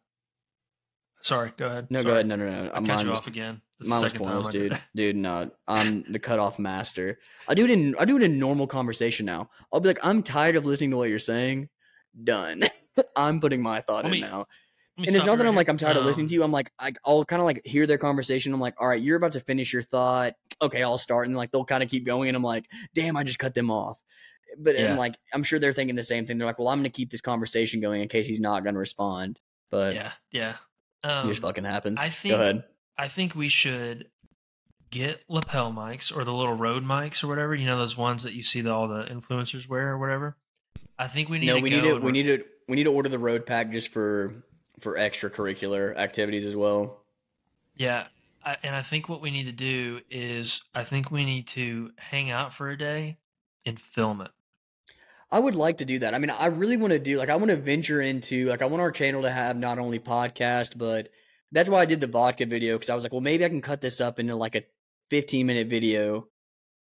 Sorry, go ahead. No, Sorry. go ahead. No. I cut you off again. Mine was pointless, dude. Dude, no, I'm the cutoff master. I do it in normal conversation now. I'll be like, I'm tired of listening to what you're saying. Done. I'm putting my thought in now. And it's not that I'm like, I'm tired of listening to you. I'm like, I'll kind of like hear their conversation. I'm like, all right, you're about to finish your thought. Okay, I'll start. And like, they'll kind of keep going. And I'm like, damn, I just cut them off. But and like, I'm sure they're thinking the same thing. They're like, well, I'm going to keep this conversation going in case he's not going to respond. But yeah. It just fucking happens. Go ahead. I think we should get lapel mics or the little Rode mics or whatever. You know, those ones that you see all the influencers wear or whatever. I think we need we need to order the Rode pack just for extracurricular activities as well. Yeah. And I think what we need to do is I think we need to hang out for a day and film it. I would like to do that. I mean, I really want to do I want to venture into I want our channel to have not only podcast, but that's why I did the vodka video because I was like, well, maybe I can cut this up into like a 15-minute video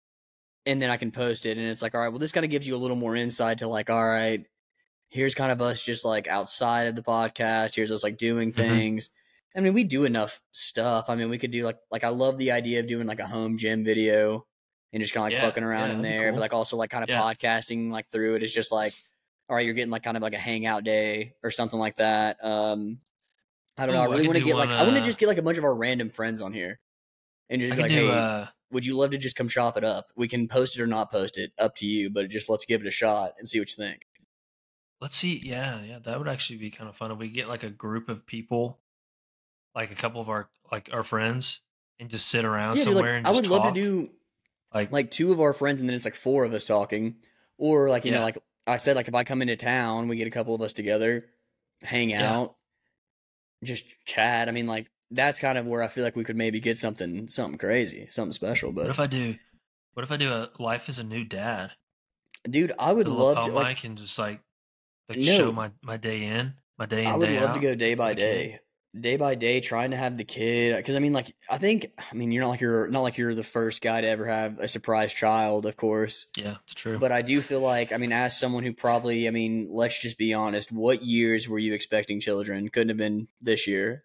and then I can post it. And it's like, all right, well, this kind of gives you a little more insight to like, all right, here's kind of us just like outside of the podcast. Here's us like doing things. I mean, we do enough stuff. I mean, we could do like I love the idea of doing like a home gym video. And just kind of like fucking around in there, but like also like kind of podcasting like through it. It's just like, all right, you're getting like kind of like a hangout day or something like that. I don't know. I really want to get I want to just get like a bunch of our random friends on here and just be like, hey, would you love to just come chop it up? We can post it or not post it, up to you. But just let's give it a shot and see what you think. Let's see. Yeah, that would actually be kind of fun if we get like a group of people, like a couple of our friends, and just sit around somewhere and just I would love to do. Like two of our friends, and then it's like four of us talking. Or like, you know, like I said, like if I come into town, we get a couple of us together, hang out, just chat. I mean, like that's kind of where I feel like we could maybe get something crazy, something special. But what if I do a life as a new dad? Dude, I would love to like and just like show my day in, my day in, I would love to go day by day, trying to have the kid. Because I mean, like I mean, you're not like you're the first guy to ever have a surprise child, of course. Yeah, it's true. But I do feel like, I mean, as someone who probably, I mean, let's just be honest. What years were you expecting children? Couldn't have been this year.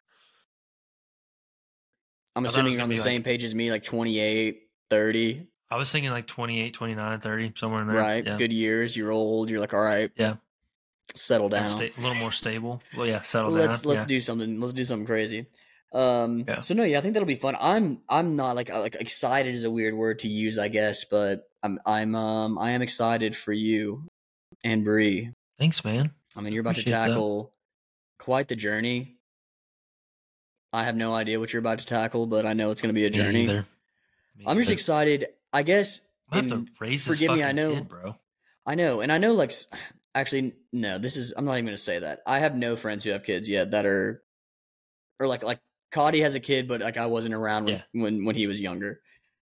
I'm assuming you're on the same page as me, like 28, 30. I was thinking like 28, 29, 30, somewhere in there. Right. Yeah. Good years. You're old. You're like, all right. Yeah. Settle down. A little more stable. Well, yeah, settle down. Let's do something. Let's do something crazy. So no, I think that'll be fun. I'm not like excited is a weird word to use, I guess, but I am excited for you and Bree. Thanks, man. I mean, you're about to tackle quite the journey. I have no idea what you're about to tackle, but I know it's going to be a journey. Me I'm just excited. I guess. I have to raise this fucking kid, bro. I know, and I know like. Actually, no, I'm not even going to say that. I have no friends who have kids yet that are, or like Cody has a kid, but like I wasn't around when he was younger.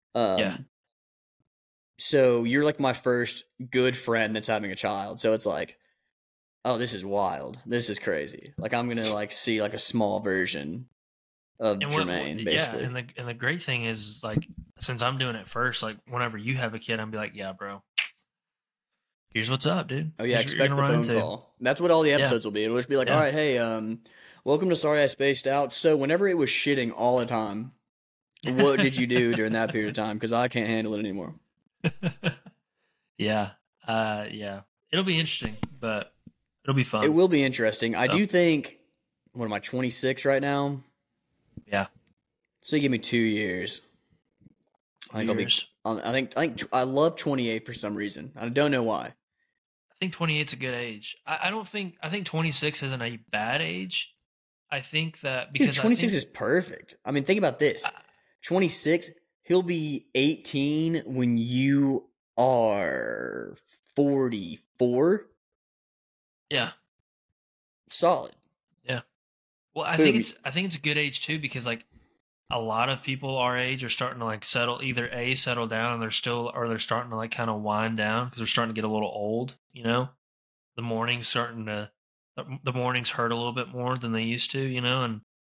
So you're like my first good friend that's having a child. So it's like, oh, this is wild. This is crazy. Like I'm going to like see like a small version of Jermaine, basically. Yeah, and the great thing is like, since I'm doing it first, like whenever you have a kid, I'm be like, yeah, bro. Here's what's up, dude. Oh yeah, expect the phone call. That's what all the episodes will be. It'll just be like, all right, hey, welcome to Sorry I Spaced Out. So whenever it was shitting all the time, what did you do during that period of time? Because I can't handle it anymore. Yeah. It'll be interesting, but it'll be fun. It will be interesting. I do think, what am I, 26 right now? Yeah. So you give me 2 years. I think I love 28 for some reason. I don't know why. I think 28's a good age. I think 26 isn't a bad age. I think that because 26 is perfect. I mean, think about this. 26, he'll be 18 when you are 44. Yeah. Solid. Yeah. Well, I think it's a good age too, because like a lot of people our age are starting to like settle down, and they're starting to like kind of wind down because they're starting to get a little old, you know. The mornings hurt a little bit more than they used to, you know, and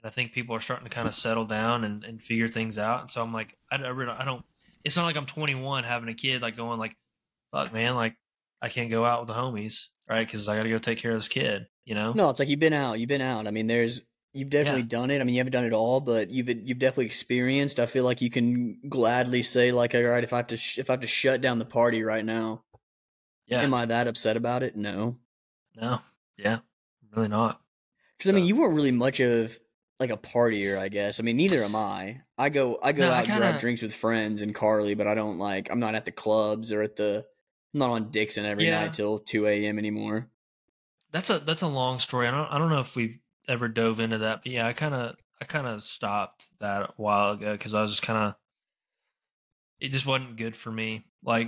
I think people are starting to kind of settle down and figure things out. And so I'm like, I don't. It's not like I'm 21 having a kid, like going like, fuck, man, like I can't go out with the homies, right? Because I got to go take care of this kid, you know? No, it's like you've been out. I mean, you've definitely done it. I mean, you haven't done it all, but you've definitely experienced. I feel like you can gladly say like, all right, if I have to shut down the party right now, am I that upset about it? No. Yeah, really not. Because I mean, you weren't really much of like a partier, I guess. I mean, neither am I. I go out and grab drinks with friends and Carly, but I don't like. I'm not at the clubs or I'm not on Dixon every night till 2 a.m. anymore. That's a long story. I don't know if we've ever dove into that, but yeah, I kind of stopped that a while ago because I was just kind of, it just wasn't good for me, like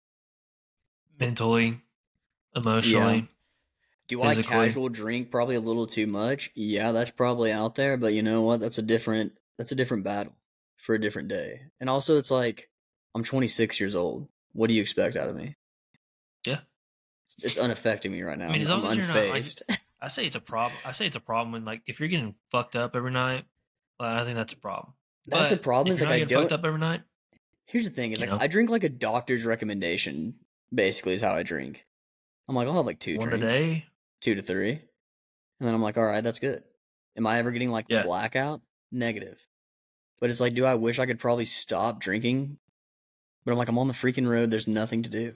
mentally, emotionally. Yeah. Do physically. I casual drink probably a little too much? Yeah, that's probably out there, but you know what? That's a different battle for a different day. And also it's like I'm 26 years old. What do you expect out of me? Yeah. It's unaffecting me right now. I mean, as long as you're not, like, I say it's a problem. I say it's a problem when, like, if you're getting fucked up every night, I think that's a problem. That's the problem. Is like I don't fucked up every night. Here's the thing: is like I drink like a doctor's recommendation. Basically, is how I drink. I'm like, I'll have like 2 drinks a day, 2 to 3, and then I'm like, all right, that's good. Am I ever getting like blackout? Negative. But it's like, do I wish I could probably stop drinking? But I'm like, I'm on the freaking road. There's nothing to do.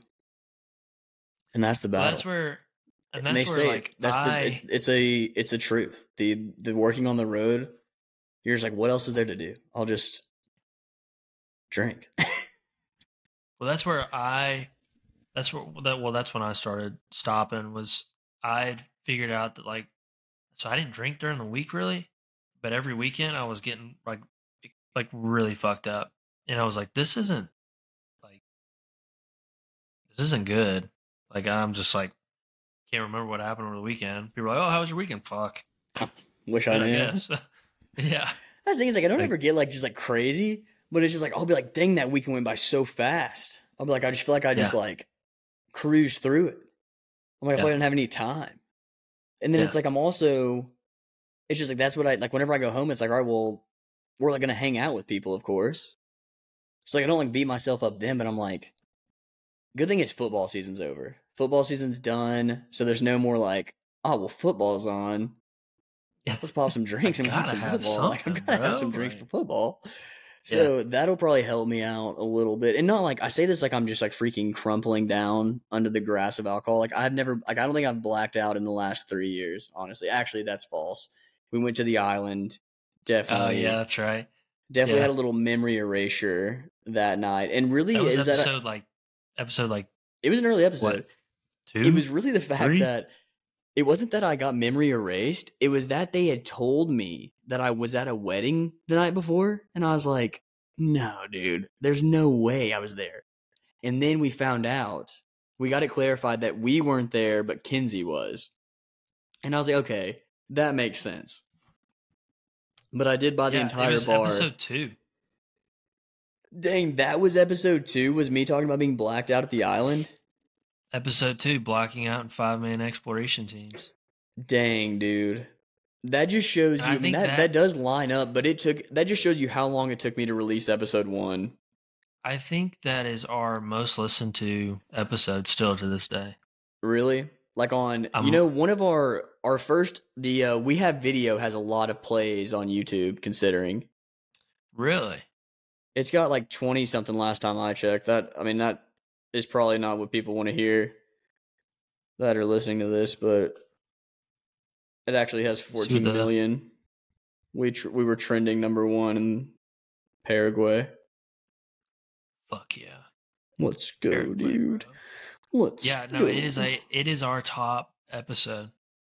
And that's the battle. Well, that's where like it's a truth. The working on the road, you're just like, what else is there to do? I'll just drink. Well, that's when I started stopping. Was I figured out that, like, so I didn't drink during the week really, but every weekend I was getting like really fucked up, and I was like, this isn't good. Like, I'm just like, can't remember what happened over the weekend. People are like, oh, how was your weekend? Fuck. Wish I knew. Yeah. That's the thing is, like, I don't ever get like just like crazy, but it's just like, I'll be like, dang, that weekend went by so fast. I'll be like, I just feel like I just like cruised through it. I'm like, I didn't have any time. And then it's like, it's just like, that's what I like. Whenever I go home, it's like, all right, well, we're like going to hang out with people, of course. So like, I don't like beat myself up then, but I'm like, good thing is football season's over. Football season's done. So there's no more like, oh, well, football's on. Let's pop some drinks and watch some football. Like, I'm going to have some drinks for football. So that'll probably help me out a little bit. And not like, I say this like I'm just like freaking crumpling down under the grass of alcohol. Like, I don't think I've blacked out in the last 3 years, honestly. Actually, that's false. We went to the island. Definitely. Oh, yeah, that's right. Definitely had a little memory erasure that night. And really, that was episode like it was an early episode. What, 2? It was really the fact 3? that it wasn't that I got memory erased. It was that they had told me that I was at a wedding the night before. And I was like, no, dude, there's no way I was there. And then we found out, we got it clarified that we weren't there, but Kinsey was. And I was like, okay, that makes sense. But I did buy the entire bar. Episode 2. Dang, that was episode 2? Was me talking about being blacked out at the island? Episode 2, blacking out in 5-man exploration teams. Dang, dude. That just shows you, that does line up, but that just shows you how long it took me to release episode 1. I think that is our most listened to episode still to this day. Really? Like on, one of our first, We Have Video has a lot of plays on YouTube, considering. Really? It's got like 20 something last time I checked. That is probably not what people want to hear that are listening to this, but it actually has 14 million. We were trending number 1 in Paraguay. Fuck yeah. Let's go, Paraguay, dude. Bro. It is our top episode.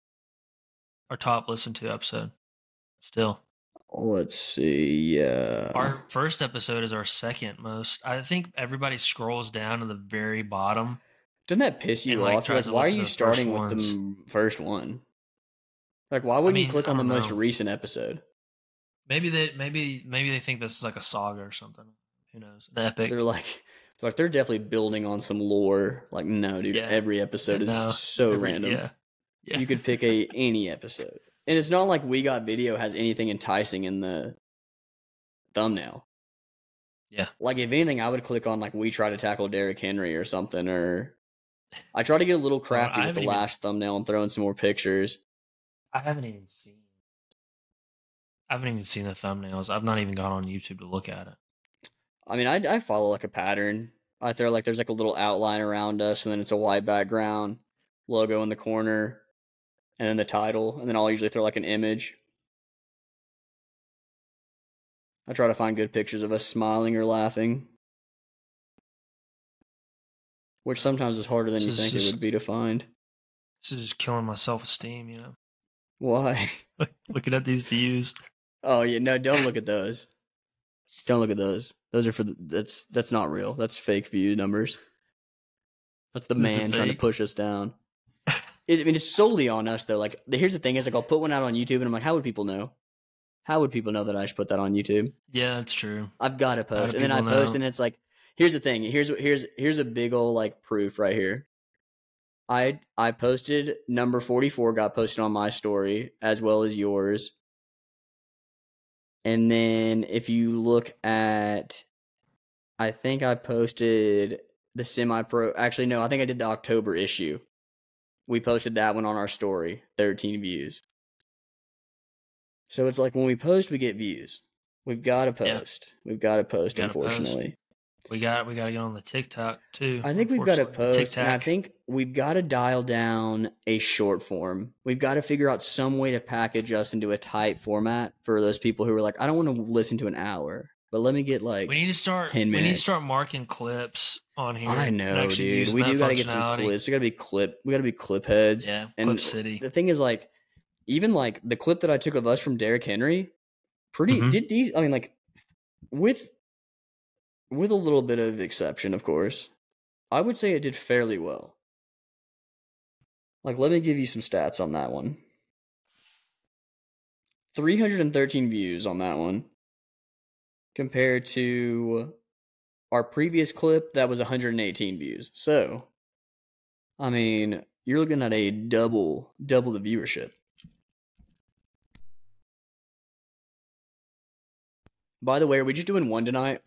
Our top listened to episode. Still. Let's see. Yeah. Our first episode is our second most. I think everybody scrolls down to the very bottom. Doesn't that piss you off? Like, why are you starting with the first one? Like, why wouldn't you click on the most recent episode? Maybe they think this is like a saga or something. Who knows? An epic. They're definitely building on some lore. Like, no, dude, every episode is so random. Yeah. You could pick any episode. And it's not like We Got Video has anything enticing in the thumbnail. Yeah. Like, if anything, I would click on, like, We Try to Tackle Derrick Henry or something, or I try to get a little crafty with the last thumbnail and throw in some more pictures. I haven't even seen the thumbnails. I've not even gone on YouTube to look at it. I mean, I follow, like, a pattern. I throw, like, there's, like, a little outline around us, and then it's a white background, logo in the corner, and then the title, and then I'll usually throw, like, an image. I try to find good pictures of us smiling or laughing, which sometimes is harder than you think it would be to find. This is just killing my self-esteem, you know? Why? Looking at these views. Oh, yeah, no, don't look at those. Don't look at those. Those are for that's not real. That's fake view numbers. That's the man trying to push us down. I mean, it's solely on us, though. Like, here's the thing: is like, I'll put one out on YouTube, and I'm like, how would people know? How would people know that I should put that on YouTube? Yeah, that's true. I've got to post, and then I post, and it's like, here's the thing: here's a big old like proof right here. I posted number 44, got posted on my story as well as yours. And then if you look at, I think I posted the semi-pro. Actually, no, I think I did the October issue. We posted that one on our story, 13 views. So it's like when we post, we get views. We've got to post. Yeah. We've got to post, unfortunately. Post. We got to get on the TikTok too. I think we've got to post, TikTok. And I think we've got to dial down a short form. We've got to figure out some way to package us into a tight format for those people who are like, I don't want to listen to an hour, but let me get like 10 minutes. We need to start marking clips on here. I know, dude. We do got to get some clips. We got to be clip heads. Yeah, and Clip City. The thing is, like, even like the clip that I took of us from Derrick Henry, did these? I mean, like, with a little bit of exception, of course, I would say it did fairly well. Like, let me give you some stats on that one. 313 views on that one, compared to our previous clip that was 118 views. So, I mean, you're looking at a double the viewership. By the way, are we just doing one tonight?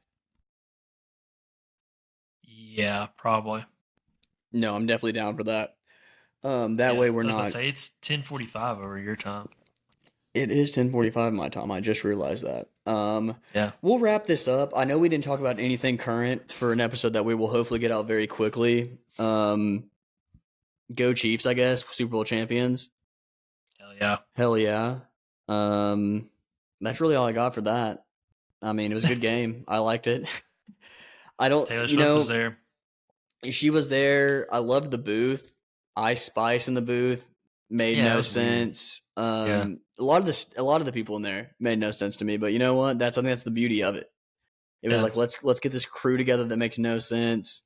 Yeah, probably. No, I'm definitely down for that. That way we're not. Say it's 10:45 over your time. It is 10:45 my time. I just realized that. Yeah. We'll wrap this up. I know we didn't talk about anything current for an episode that we will hopefully get out very quickly. Go Chiefs, I guess. Super Bowl champions. Hell yeah. Hell yeah. That's really all I got for that. I mean, it was a good game. I liked it. Taylor Swift was there. She was there. I loved the booth. Ice Spice in the booth made no sense. A lot of the people in there made no sense to me. But you know what? I think that's the beauty of it. It was like, let's get this crew together that makes no sense,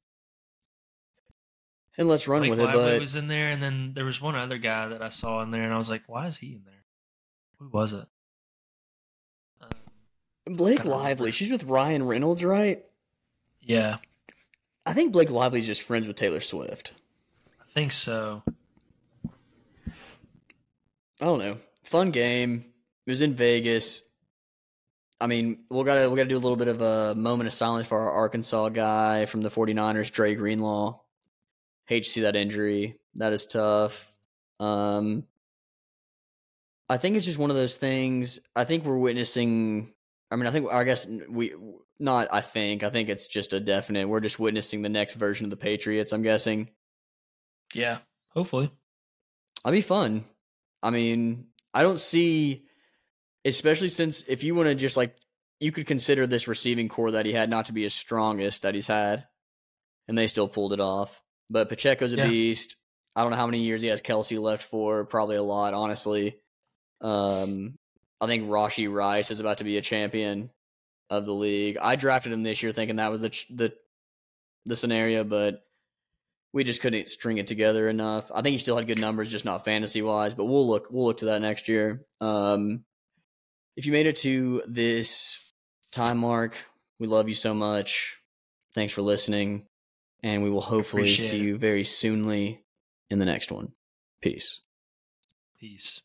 and let's run with it. But was in there, and then there was one other guy that I saw in there, and I was like, why is he in there? Who was it? Blake Lively. She's with Ryan Reynolds, right? Yeah. I think Blake Lively's just friends with Taylor Swift. I think so. I don't know. Fun game. It was in Vegas. I mean, we gotta do a little bit of a moment of silence for our Arkansas guy from the 49ers, Dre Greenlaw. Hate to see that injury. That is tough. I think it's just one of those things. I think we're witnessing. I mean, I think it's just a definite. We're just witnessing the next version of the Patriots, I'm guessing. Yeah, hopefully. That'd be fun. I mean, I don't see, especially since if you want to just like, you could consider this receiving core that he had not to be his strongest that he's had, and they still pulled it off. But Pacheco's a beast. I don't know how many years he has Kelsey left for. Probably a lot, honestly. I think Rashee Rice is about to be a champion of the league. I drafted him this year thinking that was the scenario, but we just couldn't string it together enough. I think he still had good numbers, just not fantasy wise. But we'll look to that next year. If you made it to this time mark, we love you so much. Thanks for listening, and we will hopefully see you very soonly in the next one. Peace. Peace.